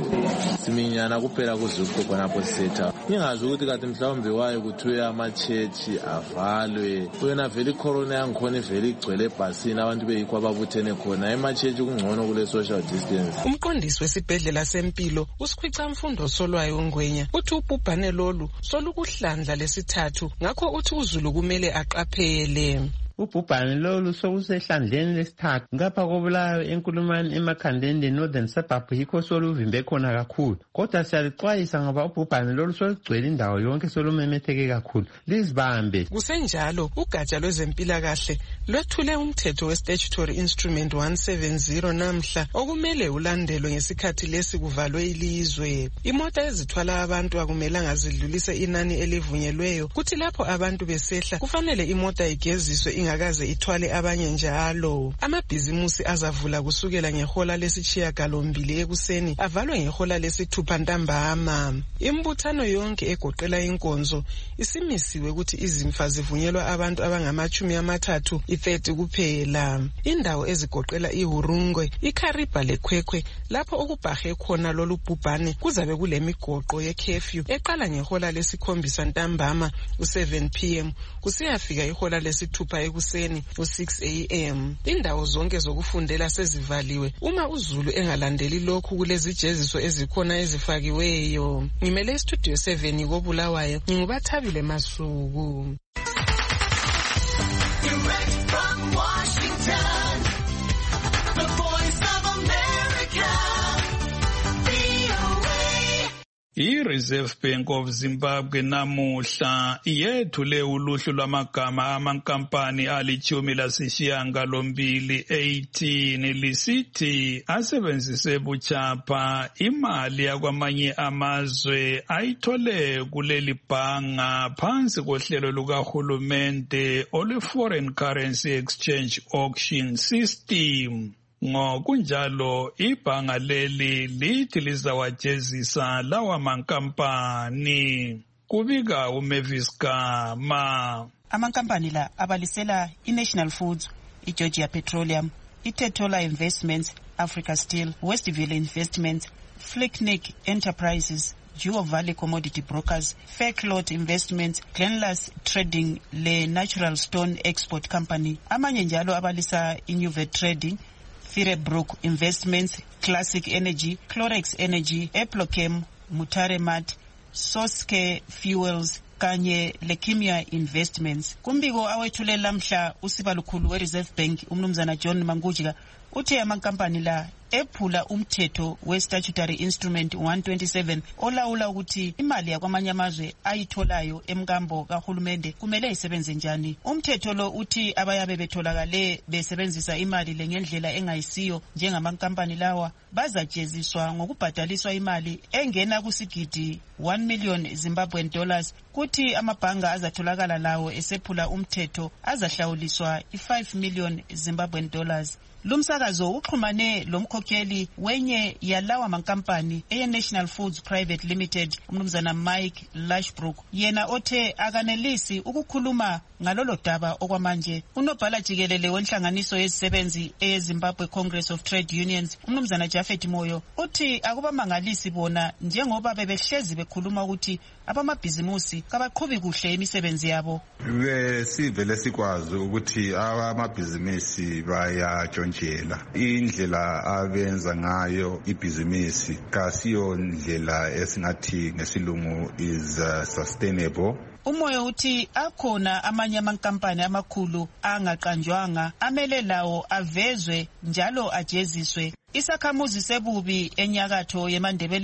siminyana kuphela kuZupco khonapho sisetha. Ngingazi ukuthi kade mhlawumbe wayo kuthiwe ama-church avalwe, kuyona vele icorona yangikhona ivele igcwele ebhasini abantu beyikho ababuthene khona. Ema-church kungcono kule social distance. Umqondisi wesibhedlela sempilo uSikhwica Mfundo Solwayo Ngwenya uthi ubhubhane lolu solukuhlandla lesithathu, ngakho uthi uZulu kumele aqaphele. Ubhubhane lolu sokusehlandleni lesithathu ngapha kobulayo enkulumani emakhandeni the northern suburb yikho soluvimbe khona kakhulu, kodwa siyalixwayisa ngoba ubhubhane lolu solugcwele indawo yonke solumemetheke kakhulu, lizibambe. Kusenjalo ugatsha lwezempilakahle lwethule umthetho we-statutory instrument one seventy namhla okumele ulandelwe ngesikhathi lesi kuvalwe ilizwe. Imota ezithwala abantu akumelanga zidlulise inani elivunyelweyo, kuthi lapho abantu besehla kufanele imota igeziswe ingakaze ithwale abanye njalo. Amabhizimusi azavula kusukela ngehola lesishiyagalombili ekuseni avalwe ngehola lesithupha ntambama. Imbuthano yonke egoqela inkonzo isimisiwe ukuthi izimfa zivunyelwa abantu abangamachumi amathathu ithirty kuphela. Indawo ezigoqela iHurungwe, iKhariba leKhwekhwe lapho okubhahe khona lolu bhubhane kuzabe kulemigoqo ye-curfew eqala ngehola lesikhombisa ntambama u-seven p m kusiyafika ihola lesithupha ekuseni u-six a m Indawo zonke zokufundela sezivaliwe uma uZulu engalandeli lokhu kulezijeziso ezikhona ezifakiweyo. Ngimele Studio seven koBulawayo, nginguBathabile Masuku. Direct from Washington, the Voice of America, V O A. I-Reserve Bank of Zimbabwe namuhla yethule uluhlu lwamagama amankampani alithumi lasishiyagalombili eighteen lisithi asebenzise buchapha imali yakwamanye amazwe ayithole kuleli bhanga phansi kohlelo lukahulumende olwe-Foreign Currency Exchange Auction System. Ngokunjalo ibhanga leli lithi lizawajezisa lawa mankampani. Kubika uMavis Gama. Amankampani la abalisela iNational Foods, iGeorgia Petroleum, iTetola Investments, Africa Steel, Westville Investments, Flicknick Enterprises, Jewel Valley Commodity Brokers, Faircloth Investments, Glenlas Trading, le Natural Stone Export Company. Amanye njalo abalisa iNuvet Trading, Firebrook Investments, Classic Energy, Clorex Energy, Eplochem, Mutaremat, Soske Fuels kanye Lekimia Investments. Kumbiko awethulela mhla usibalukhulu we-Reserve Bank uMnumzana John Mangujika uthe amankampani la ephula umthetho we-statutory instrument one twenty-seven olawula ukuthi imali yakwamanye amazwe ayitholayo emkambo kahulumende kumele isebenze njani. Umthetho lo uthi abayabe betholakale besebenzisa imali le ngendlela engayisiyo njengamankampani lawa bazajeziswa ngokubhadaliswa imali engena kusigidi one million Zimbabwean dollars, kuthi amabhanga azatholakala lawo esephula umthetho azahlawuliswa i-five million Zimbabwean dollars. Lumsakazo uxhumane lomkhokheli wenye yalawa mankampani eye-National Foods Private Limited uMnumzana Mike Lashbrook, yena othe akanelisi ukukhuluma ngalolo daba okwamanje. Unobhala jikelele wenhlanganiso yezisebenzi eZimbabwe Congress of Trade Unions uMnumzana Jafet Moyo uthi akubamangalisi bona njengoba bebehlezi bekhuluma ukuthi abamabhizimusi kabaqhubi kuhle imisebenzi yabo. Besivele sikwazi ukuthi abamabhizimusi bayatshontshela indlela abenza ngayo ibhizimusi kasiyo ndlela esingathi ngesilungu is uh, sustainable. Umoyo uthi akhona amanye amankampani amakhulu angaqanjwanga amele lawo avezwe njalo ajeziswe. Isakhamuzi sebubi enyakatho yeMandebeleni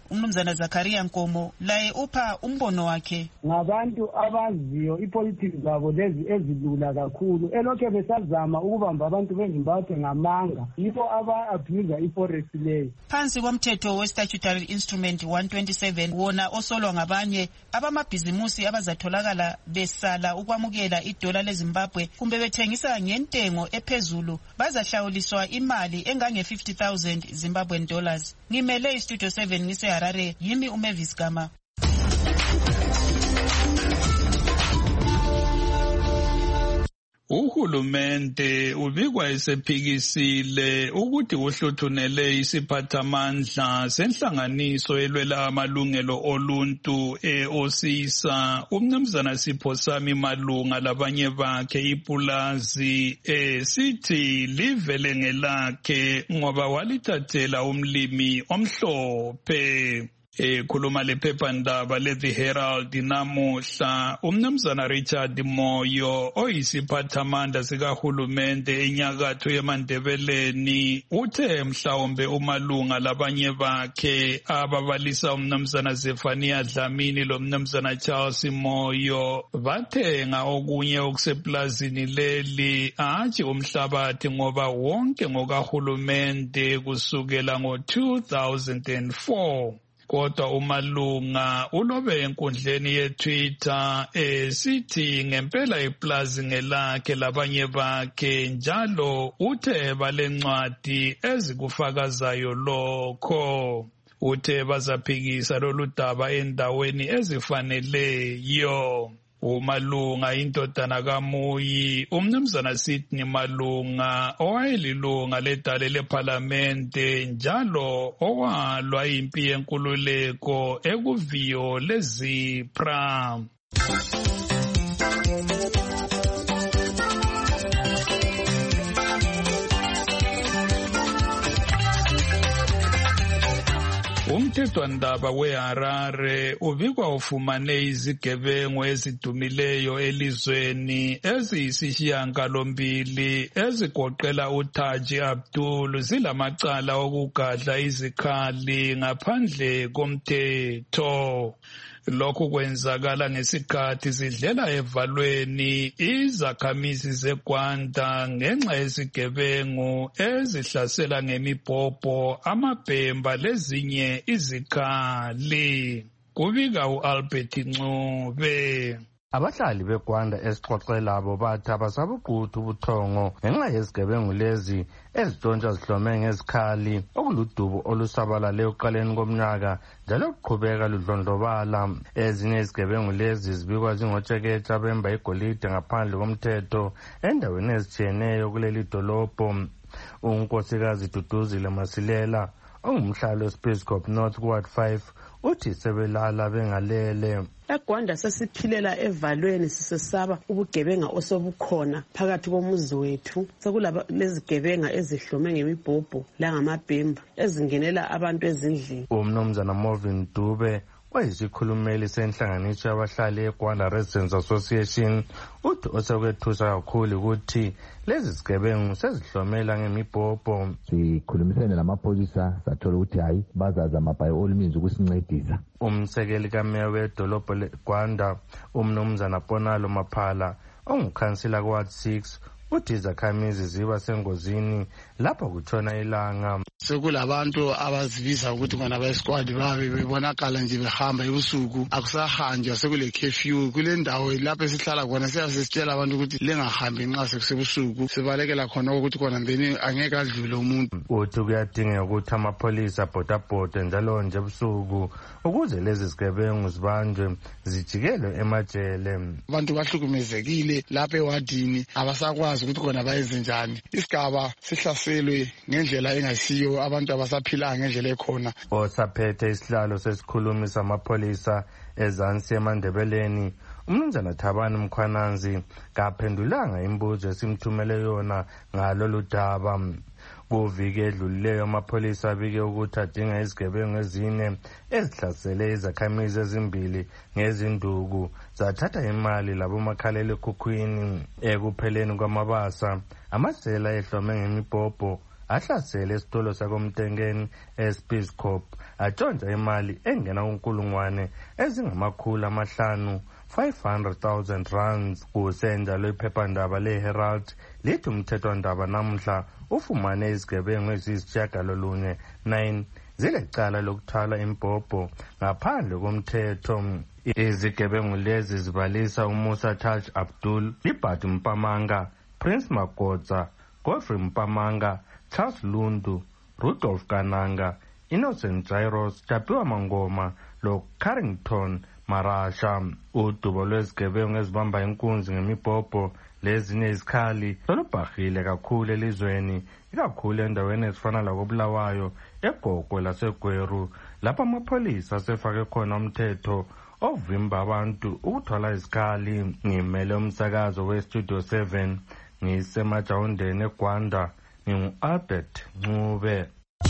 umnumzana Zakaria Nkomo laye upha umbono wakhe. Ngabantu abaziyo ipolitics zabo lezi ezilula kakhulu elokhe besazama ukubamba abantu beZimbabwe ngamanga yibo aba-abuse iforex leyo. Phansi komthetho we-statutory instrument one twenty-seven wona osolwa ngabanye abamabhizimusi abazatholakala besala ukwamukela idola leZimbabwe kumbe bethengisa ngentengo ephezulu bazahlawuliswa imali engange fifty thousand Zimbabwean dollars. Ngimele iStudio seven ngise Harare, yimi uMavis Gama. Uhulumende ubikwa esephikisile ukuthi uhluthunele isiphathamandla senhlanganiso elwela amalungelo oluntu e-Osisa umnumzana Siphosami Malunga labanye bakhe ipulazi esithi livele ngelakhe ngoba walithathela umlimi omhlophe. Ekhuluma lephephandaba le-The Herald namuhla umnumzana Richard Moyo oyisiphathamandla sikahulumende enyakatho yeMandebeleni uthe mhlawumbe umalunga labanye bakhe ababalisa umnumzana Zefania Dlamini lomnumzana Charles Moyo bathenga okunye okuseplazini leli hatshi umhlabathi ngoba wonke ngokahulumende kusukela ngo two thousand four. Kodwa umalunga ulobe enkundleni ye-Twitter esithi ngempela iplazi ngelakhe labanye bakhe njalo uthe balencwadi ezikufakazayo lokho. Uthe bazaphikisa lolu daba endaweni ezifaneleyo. Umalunga indodana kaMuyi umnumzana Sydney Malunga owayelilunga ledale lephalamende njalo owalwa impi yenkululeko ekuviyo leZipra. Umthethwandaba weHarare ubikwa ufumane izigebengu ezidumileyo elizweni eziyisishiyagalombili ezigoqela uThaji Abdul zilamacala okugadla izikhali ngaphandle komthetho. Lokhu kwenzakala ngesikhathi zidlela evalweni izakhamizi zeGwanda ngenxa yezigebengu ezihlasela ngemibhobho, amabhemba lezinye izikhali. Kubika uAlbert Ncube. Abahlali beGwanda esixoxe labo bathi abasabuquthu ubuthongo ngenxa yezigebengu lezi ezitshontsha zihlome ngezikhali okuludubo olusabalale ekuqaleni komnyaka njalo kuqhubeka ludlondlobala. Ezinye izigebengu lezi zibikwa zingotsheketsha bemba igolide ngaphandle komthetho endaweni ezitshiyeneyo kuleli dolobho. Unkosikazi Duduzile Masilela ongumhlali weSpeyscop North Ward five uthi sebelala bengalele. EGwanda sesiphilela evalweni sisesaba ubugebenga osobukhona phakathi komuzi wethu. Sekulaba lezigebenga ezihlome ngemibhobho langamabhemba ezingenela abantu ezindlini. Umnumzana Movin Dube oyisikhulumeli senhlanganiso yabahlali eGwanda Residents Association uthi osekwethusa kakhulu ukuthi lezi zigebengu sezihlomela ngemibhobho. Sikhulumisene lamapholisa sathola ukuthi hayi bazazama by all means ukusincedisa. Umsekeli kameya wedolobho leGwanda umnumzana Ponalo Maphala ongukhansila kuWard six uthi izakhamizi ziba sengozini lapho kutshona ilanga. Sekulabantu abazibiza ukuthi bona abayisquad babe bebonakala nje behamba ebusuku akusahanjwa sekule curfew kule ndawo lapho esihlala khona siyasitshela abantu ukuthi lengahambi nxa sekusebusuku sibalekela khona ukuthi khona mbeni angeke adlule umuntu. Uthi kuyadingeka ukuthi amapholisa bhodabhode njalo nje ebusuku ukuze lezi zigebengu zibanjwe zijikelwe emajele. Abantu bahlukumezekile lapha ewadini abasakwazi ukuthi khona bayenze njani. Isigaba sihlaselwe ngendlela engasiyo abantu abasaphila ngendlela ekhona. Osaphethe isihlalo sesikhulumi samapholisa ezansi eMandebeleni umnumzana Thabani Mkhwananzi kaphendulanga imbuzo esimthumele yona ngalolu daba. Kuviki edlulileyo amapholisa abike ukuthi adinga izigebengu ezine ezihlasele izakhamizi ezimbili ngezinduku zathatha imali labomakhalekhukhwini. Ekupheleni kwamabasa amasela ehlome ngemibhobho ahlasele esitolo sakomtengeni eSpeace Corp atshontsha imali engena kunkulungwane ezingamakhulu amahlanu five hundred thousand rands. Kusenjalo iphephandaba leHerald lithi umthethwandaba namhla ufumane izigebengu eziyisitshiyagalolunye nine zilecala lokuthwala imbhobho ngaphandle komthetho. Izigebengu lezi zibalisa uMusa Taj Abdul, Libert Mpamanga, Prince Magodza, Godfrey Mpamanga, Charles Lundu, Rudolph Kananga, Innocent Jairos, Tapiwa Mangoma lo Carrington Marasha. Udubo lwezigebengu ezibamba inkunzi ngemibhobho lezinye izikhali solubhahile kakhulu elizweni, ikakhulu endaweni ezifana lakoBulawayo, eGogo laseGweru, lapha amapholisa asefake khona umthetho ovimba abantu ukuthwala izikhali. Ngimele umsakazo weStudio seven ngisemajawundeni eGwanda, ngingu-Albert Ncube.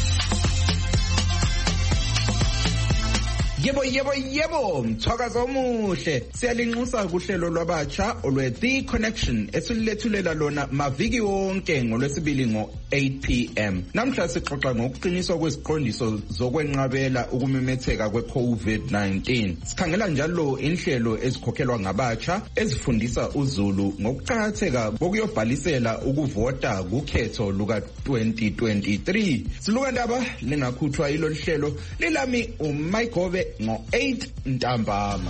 Yebo yebo yebo mthakazo omuhle siyalinxusa kuhlelo lwabatsha olwe The Connection esilethulela lona maviki wonke ngolwesibili ngo eight p m Namhla sixoxa ngokuqiniswa kweziqondiso zokwenqabela ukumemetheka kwe-COVID nineteen. Sikhangela njalo inhlelo ezikhokhelwa ngabatsha ezifundisa uZulu ngokuqhatheka kokuyobhalisela ukuvota kukhetho luka twenty twenty-three. Siluka ndaba lingakhuthwa yilo hlelo lilami uMayigobe ngo eight ntambama.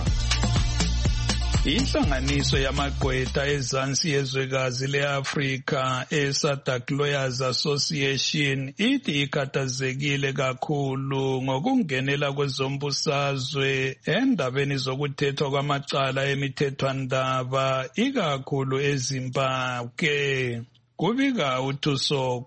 Inhlanganiso yamagqwetha ezansi yezwekazi leAfrika eSADC Lawyers Association ithi ikhathazekile kakhulu ngokungenela kwezombusazwe endabeni zokuthethwa kwamacala emithethwandaba ikakhulu eZimbabwe. Kubika uThuso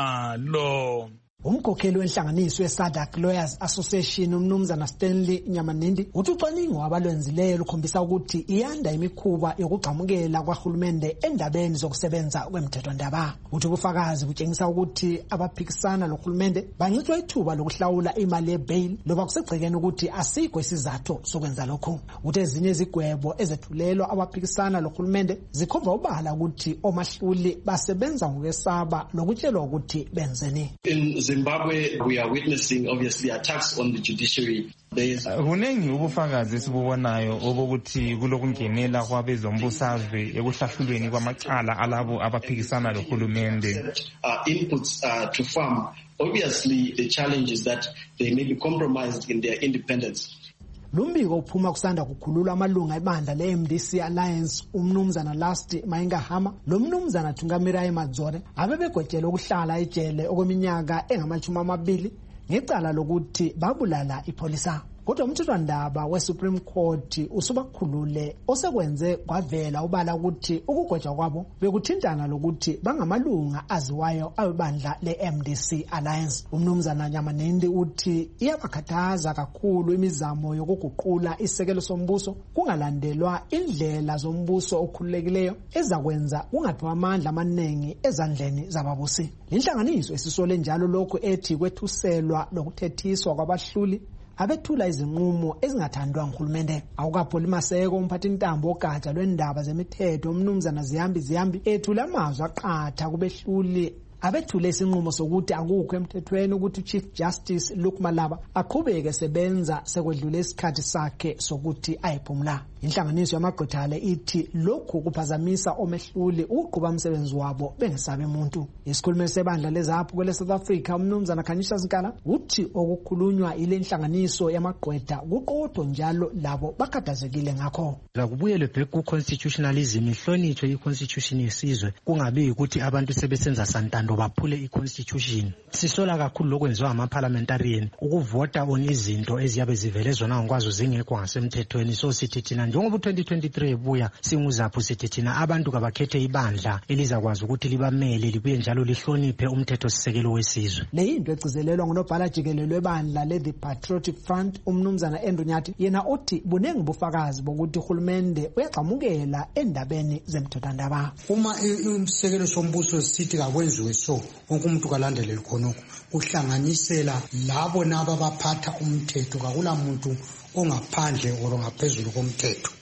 Khumalo. Umkhokheli wenhlanganiso yeSADC Lawyers Association umnumzana Stanley Nyamanindi uthi ucwaningo abalwenzileyo lukhombisa ukuthi iyanda imikhuba yokugxamukela kwahulumende endabeni zokusebenza kwemithethwandaba. Uthi ubufakazi butshengisa ukuthi abaphikisana lohulumende bancithwa ithuba lokuhlawula imali yebail loba kusegcekeni ukuthi asikho isizathu sokwenza lokho. Uthi ezinye izigwebo ezethulelwa abaphikisana lohulumende zikhomba ubala ukuthi omahluli basebenza ngokwesaba lokutshelwa ukuthi benzeni. Zimbabwe, we are witnessing obviously attacks on the judiciary. Kuningi ubufakazi esibubonayo obokuthi kulokungenela kwabezombusazwe ekuhlahlulweni kwamacala alabo abaphikisana lohulumende. Inputs uh, to farm. Obviously, the challenge is that they may be compromised in their independence. Lumbiko uphuma kusanda kukhulula amalunga ebandla le-M D C Alliance umnumzana Lasti Mayingahama lo mnumzana Thungamirayi Madzore abebegwetshele ukuhlala ejele okweminyaka engamachumi amabili ngecala lokuthi babulala ipolisa. Kodwa umthethwandaba we-Supreme Court usubakhulule osekwenze kwavela ubala ukuthi ukugwetshwa kwabo bekuthintana lokuthi bangamalunga aziwayo abandla le-M D C Alliance. Umnumzana Nyamanindi uthi iyabakhathaza kakhulu imizamo yokuguqula isekelo sombuso kungalandelwa indlela zombuso okhululekileyo ezakwenza kungathiwa amandla amaningi ezandleni zababusi. Inhlanganiso esisole njalo lokho ethi kwethuselwa lokuthethiswa kwabahluli abethula izinqumo ezingathandwa nguhulumende. Awukapholi Maseko umphathi intambo ogatsha lwendaba zemithetho umnumzana Ziyambi Ziyambi ethula amazwi aqatha kubehluli abethule isinqumo sokuthi akukho emthethweni ukuthi Chief Justice Luke Malaba aqhubeke sebenza sekwedlule isikhathi sakhe sokuthi ayiphumula. Inhlanganiso yamagqwetha ithi lokhu kuphazamisa omehluli ukuqhuba umsebenzi wabo bengesabe umuntu. Isikhulumeli sebandla lezaphu kwele South Africa umnumzana Khanyisa Zinkala uthi okukhulunywa ile inhlanganiso yamagqwetha kuqotho njalo labo bakhathazekile ngakho. La kubuyele back ku constitutionalism ihlonitshwe iconstitution yesizwe kungabi ukuthi abantu sebesenza santando baphule iconstitution. Sisola kakhulu lokwenziwa ama-parliamentarian ukuvota on izinto eziyabe zivele zona ngokwazo zingekho ngasemthethweni. So sithi thina njengoba twenty twenty-three ebuya singuzapho sithi thina abantu kabakhethe ibandla elizakwazi ukuthi libamele libuye njalo lihloniphe umthetho sisekelo wesizwe. Le into egcizelelwa ngunobhala jikelele webandla le-The Patriotic Front umnumzana Andrew Nyathi yena uthi bunengi bufakazi bokuthi uhulumende uyagxamukela endabeni zemthethwandaba. Uma umsekelo sombuso sithi kakwenziwe so wonke umuntu kalandelele khonokho kuhlanganisela labo nabo abaphatha umthetho kakula muntu ongaphandle or ngaphezulu komthetho.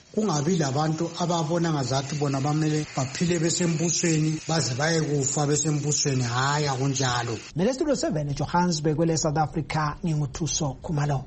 kungabi labantu ababona ngazathi bona bamele baphile besembusweni baze baye kufa besembusweni. Hayi akunjalo. Mele Studio seven eJohannesburg kwele South Africa nginguthuso Khumalo.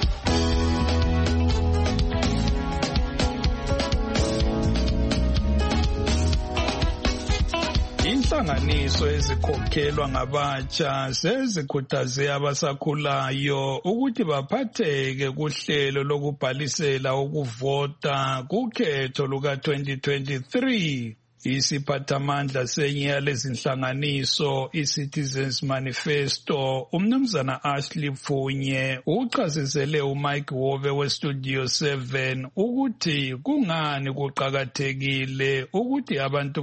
Inhlanganiso ezikhokhelwa ngabatsha sezikhuthaze abasakhulayo ukuthi baphatheke kuhlelo lokubhalisela ukuvota kukhetho luka twenty twenty-three. Isiphathamandla senye yalezi nhlanganiso iCitizens Manifesto umnumzana Ashley Mfunye uchasisele uMike Wove weStudio seven ukuthi kungani kuqakathekile ukuthi abantu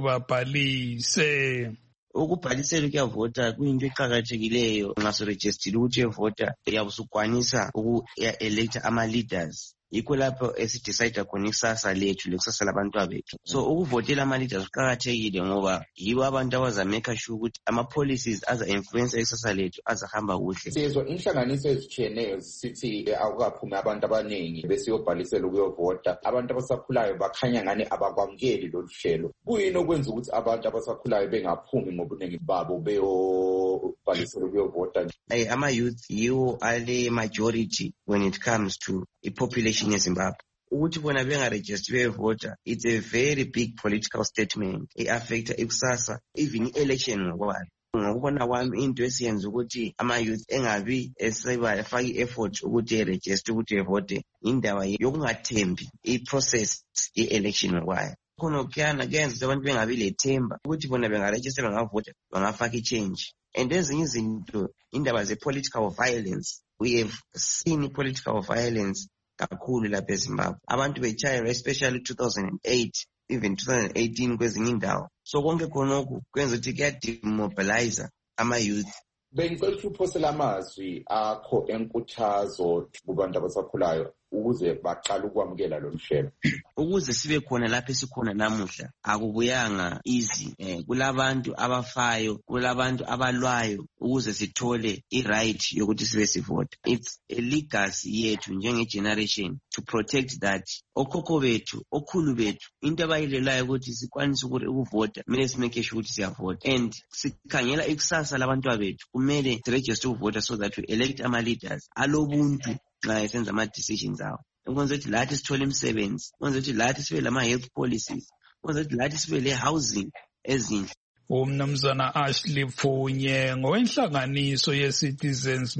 babhalise. Ukubhalisela ukuyavota kuyinto eqakathekileyo. Nxa surejistile ukuthi uyavota uyabusukwanisa uku-electa ama-leaders. Yikho lapho esidecide khona ikusasa lethu lekusasa labantu bethu. So ukuvotela ama-leaders kuqakathekile ngoba yibo abantu abazameka sure ukuthi ama-policies aza-influence ikusasa lethu azahamba kuhle. Sizwa inhlanganiso ezitshiyeneyo zisithi akukaphumi abantu abaningi besiyobhalisela ukuyovota. Abantu abasakhulayo bakhanya ngani abakwamukeli lolu hlelo. Kuyini okwenza ukuthi abantu abasakhulayo bengaphumi ngobuningi babo beyobhalisela ukuyovota? Ama-youth yiwo ale majority when it comes to i-population yeZimbabwe. Ukuthi bona bengaregister bevota, it's a very big political statement. I-affecta ikusasa, even i-election ngokwayo. Ngokubona kwami into esiyenza ukuthi ama-youth engabi efaka i-effort ukuthi eregister ukuthi evote indaba yokungathembi i-process ye-election ngokwayo. Khona kuyana kuyenza ukuthi abantu bengabi lethemba ukuthi bona bengaregister bangavota bangafaka i-change. And ezinye izinto indaba ze-political violence. We have seen political violence kakhulu lapha eZimbabwe. Abantu betshayelwa especially two thousand eight, even two thousand eighteen kwezinye indawo. So konke khonokho kwenza ukuthi kuyademobilize ama-youth. Bengicela ukuthi uphosele amazwi akho enkuthazo kubantu abasakhulayo ukuze baqala ukwamukela lo mhlelo. Ukuze sibe khona lapha esikhona namuhla akubuyanga easy. Eh, kulabantu abafayo, kulabantu abalwayo ukuze sithole i-right yokuthi sibe sivota. It's a legacy yethu njenge generation to protect that. Okhokho bethu, okhulu bethu, into abayilelayo ukuthi sikwanise ukuvota, kumele simeke sure ukuthi siyavota. And sikhangela ikusasa labantu bethu, kumele siregister ukuvota so that we elect ama leaders alobuntu nxa esenza ama-decisions awo. Ukwenza ukuthi lathi sithole imisebenzi, ukwenza ukuthi lathi sibe lama-health policies, ukwenza ukuthi lathi sibe le-housing ezinhle. Umnumzana Ashley Mfunye ngowenhlanganiso ye-Citizens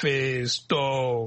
Manifesto.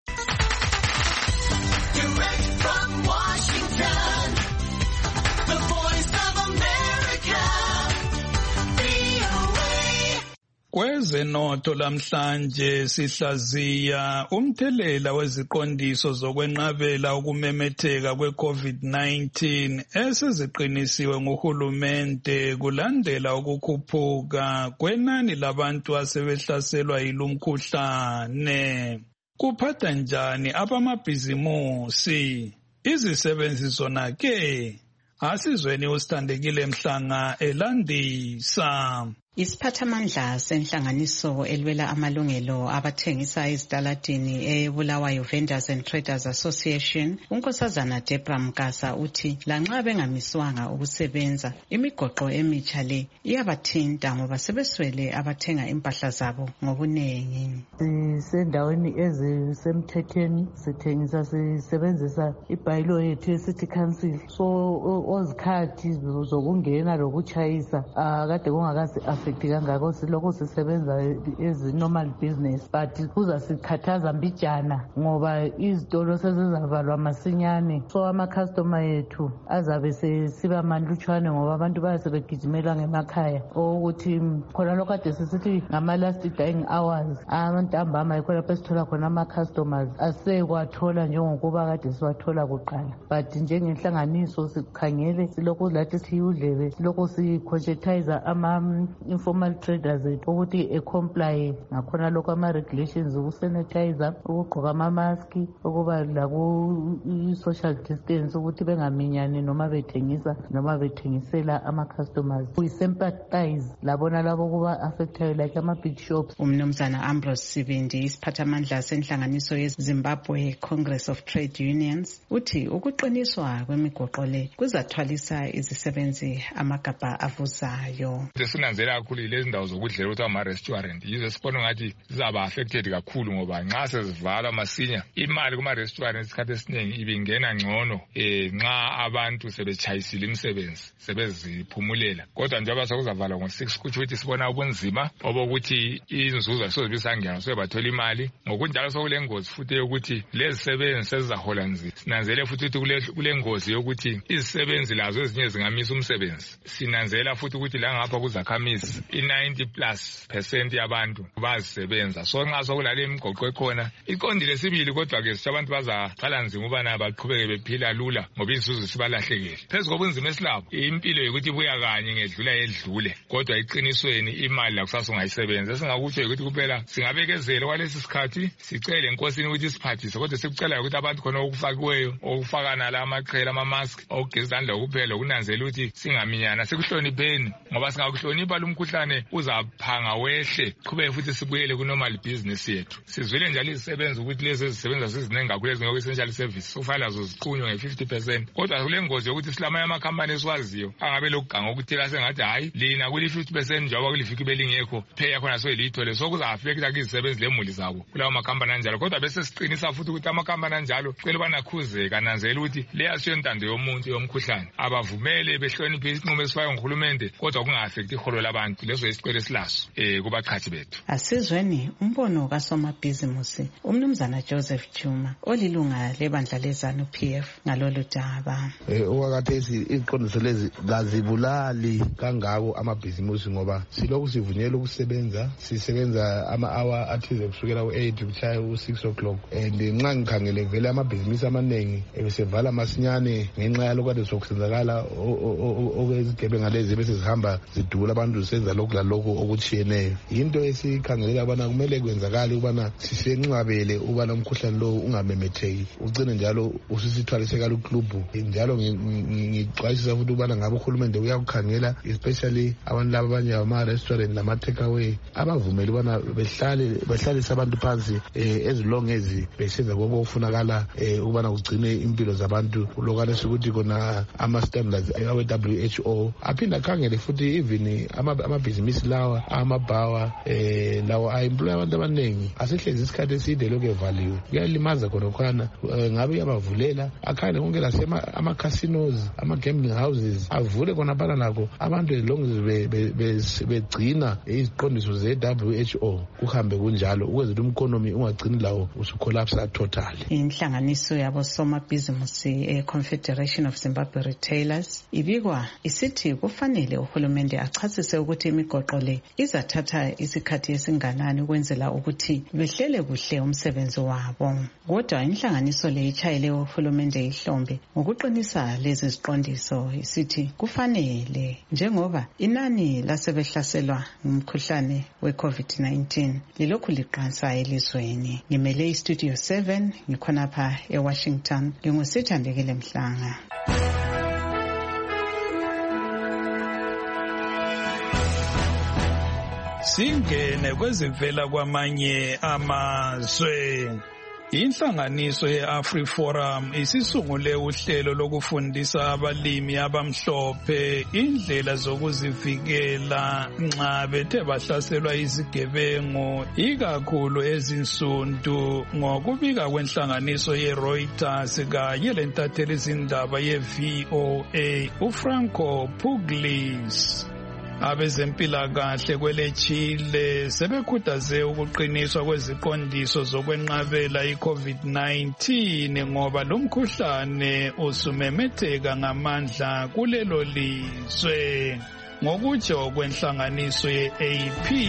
Direct from Washington, the voice of America, V O A. Kwezenotho lamhlanje sihlaziya umthelela weziqondiso zokwenqabela ukumemetheka kwe-COVID nineteen eseziqinisiwe nguhulumende kulandela ukukhuphuka kwenani labantu asebehlaselwa yilumkhuhlane. Kuphatha njani abamabhizimusi? Izisebenzi zona ke asizweni usithandekile Mhlanga elandisa. Isiphathamandla senhlanganiso elwela amalungelo abathengisa ezitaladini eBulawayo Vendors and Traders Association, unkosazana Debra Mkasa uthi lanxa bengamiswanga ukusebenza, imigoqo emitsha le iyabathinta ngoba sebeswele abathenga impahla zabo ngobunengi. Sisendaweni ezisemthethweni sithengisa sisebenzisa ibhayilo yethu ye-City Council. So ozikhathi zokungena lokutshayisa akade kungakazi affect kangako silokho sisebenza as normal business, but kuzasikhathaza mbijana ngoba izitolo sezizavalwa masinyane. So ama-customer yethu azabe sesiba manlutshwane ngoba abantu bayasebegijimela ngemakhaya ukuthi khona lokho kade sisithi ngama-last dying hours amantambama yikho lapho esithola khona ama-customers asekwathola njengokuba kade siwathola kuqala. But njengenhlanganiso sikhangele silokho lathi siyudlebe silokho sikhonshethayisa ama ama-informal traders ethu ukuthi e-comply ngakhona lokho ama-regulations ukusanitizer, ukugqoka ama-maski, ukuba laku-social distance ukuthi bengaminyani noma bethengisa noma bethengisela ama-customers. We-sympathize labona labo kuba affectayo like ama-big shops. Umnumzana Ambrose Sibindi, isiphathamandla senhlanganiso ye-Zimbabwe Congress of Trade Unions, uthi ukuqiniswa kwemigoqo le kuzathwalisa izisebenzi amagabha avuzayo. Sinanzela kakhulu lezi ndawo zokudlela ukuthi ama-restaurant yizo sibona ngathi zizaba affected kakhulu ngoba nxa sezivala masinya imali kuma-restaurant isikhathi esiningi ibingena ngcono eh nxa abantu sebechayisile imisebenzi sebeziphumulela. Kodwa njengoba sokuzavala ngo-six kuthi ukuthi sibona ubunzima obokuthi inzuzo asozibe isangena sobathola imali. Ngokunjalo sokule ngozi futhi yokuthi lezi sebenzi sezizahola nzima. Sinanzele futhi ukuthi kule ngozi yokuthi izisebenzi lazo ezinye zingamisa umsebenzi. Sinanzela futhi ukuthi la ngapha kuzakhamisi i-ninety plus percent yabantu bazisebenza. So nxa sokulale imigoqo ekhona iqondile sibili, kodwa ke abantu bazaqala nzima ubana baqhubeke bephila lula ngoba izuzu sibalahlekele. Phezu kobunzima esilabo impilo yokuthi ibuya kanye ngedlula yedlule, kodwa iqinisweni imali la kusasa ungayisebenza. Singakutsho ukuthi kuphela singabekezela kwalesi sikhathi sicele enkosini ukuthi isiphathise, kodwa sikucela ukuthi abantu khona okufakiweyo okufakana la amaqhela ama-mask okugeza izandla kuphela kunanzela ukuthi singaminyana sikuhlonipheni, ngoba singakuhlonipha lo mkhuhlane uzaphanga wehle qhubeke futhi sibuyele ku-normal business yethu. Sizwile njalo izisebenzi ukuthi lezi ezisebenza seziningi kakhulu ezingekho-essential service kufanele lazo ziqunywe nge-fifty percent. Kodwa kule ngozi yokuthi silamanye amakhampani esiwaziyo angabe lokuganga ukuthika sengathi hayi lina kuli-fifty percent njengoba kulifiki belingekho pay yakhona soyilithole sokuza-affecta kizisebenzi lemuli zabo kulawo makhampani anjalo. Kodwa bese siqinisa futhi ukuthi amakhampani anjalo cela banakhuzeka ananzela ukuthi leya siyentando yomuntu yomkhuhlane abavumele behloniphe isinqumo esifakwe nguhulumende, kodwa kunga-affecti iholo labantu. Leso yisicelo esilaso um kubachathi bethu. Asizweni umbono kasomabhizimusi umnumzana Joseph Juma olilunga lebandla lezanu P F ngalolu daba. Okwakathesi iziqondiso lezi kazibulali kangako amabhizimusi ngoba silokhu sivunyelwe ukusebenza, sisebenza ama-hour athize kusukela ku-eight kuchaya ku-six o'clock, and nxa ngikhangele vele amabhizimusi amaningi ebesevala masinyane ngenxa yalokhu kade sokusenzakala okwezigebenga lezi bese zihamba zidubula abantu zisenza lokhu lalokhu okutshiyeneyo. Yinto esikhangelela ukubana kumele kwenzakale ukubana sisenqabele ukubana umkhuhlane lowo ungamemetheki ugcine njalo ususithwaliseka luklubhu. Njalo ngixwayisisa futhi ukubana ngabe uhulumende uyakukhangela especially abantu laba abanye ama-restaurant nama-takeaway abavumela ukubana behlale behlalise abantu phansi ezilongezi besenza konke okufunakala ukubana kugcine impilo zabantu. Lokane sokuthi kona ama-standards awe-W H O aphinde akhangele futhi even amabhizinisi lawa amabhawa um lawo a-employ abantu abaningi asehlezi isikhathi eside lokhu evaliwe. Kuyalimaza khonokhwana ngabe uyabavulela akhangele konke lasema-casinos ama-gambling houses avule khona phana nakho abantu as long as begcina iziqondiso ze-W H O kuhambe kunjalo ukwenzela umkonomi ungagcini lawo usukolapsa totally. Inhlanganiso yabosomabhizimusi e-Confederation of Zimbabwe Retailers ibikwa isithi kufanele uhulumende achasise ukuthi imigoqo le izathatha isikhathi esinganani ukwenzela ukuthi behlele kuhle umsebenzi wabo. Kodwa inhlanganiso le ichayele uhulumende ihlombe ngokuqinisa lezi ziqondiso isithi kufanele njengoba inani lasebehlaselwa ngumkhuhlane we-COVID nineteen lilokhu liqansa elizweni. Ngimele iStudio seven ngikhonapha eWashington ngingusithandekile Mhlanga. Singene kwezivela kwamanye amazwe. Inhlanganiso ye-AfriForum isisungule uhlelo lokufundisa abalimi abamhlophe indlela zokuzivikela nxa bethe bahlaselwa izigebengu ikakhulu ezinsundu. Ngokubika kwenhlanganiso ye-Reuters kanye lentatheli izindaba ye-V O A uFranco Pugliese, abezempilakahle kwele Chile sebekhuthaze ukuqiniswa kweziqondiso zokwenqabela i-COVID nineteen ngoba lo mkhuhlane usumemetheka ngamandla kulelo lizwe. Ngokutsho kwenhlanganiso ye-A P,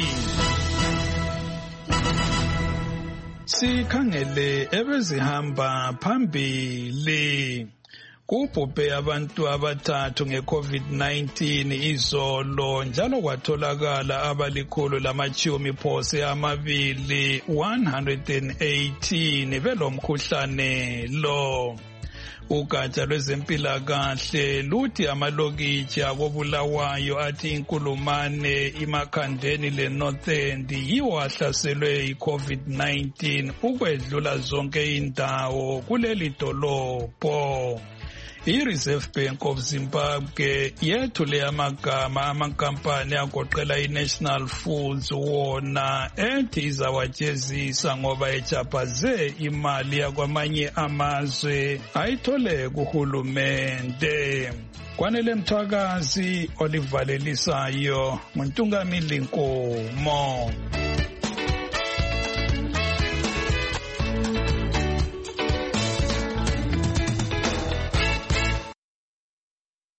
sikhangele ebezihamba phambili. kubhubhe abantu abathathu nge-COVID nineteen izolo njalo kwatholakala abalikhulu lamatshumi phose amabili one hundred eighteen belomkhuhlane lo. Ugatsha lwezempilakahle luthi amalokitshi akobulawayo athi inkulumane imakhandeni le-North End yiwo ahlaselwe yi-COVID nineteen ukwedlula zonke indawo kuleli dolobho. I-Reserve Bank of Zimbabwe yethule amagama amankampani agoqela i-National Foods wona ethi izawajezisa ngoba echaphaze imali yakwamanye amazwe ayithole kuhulumende. Kwanele Mthwakazi, Olivalelisayo, nguNtungamili Nkomo.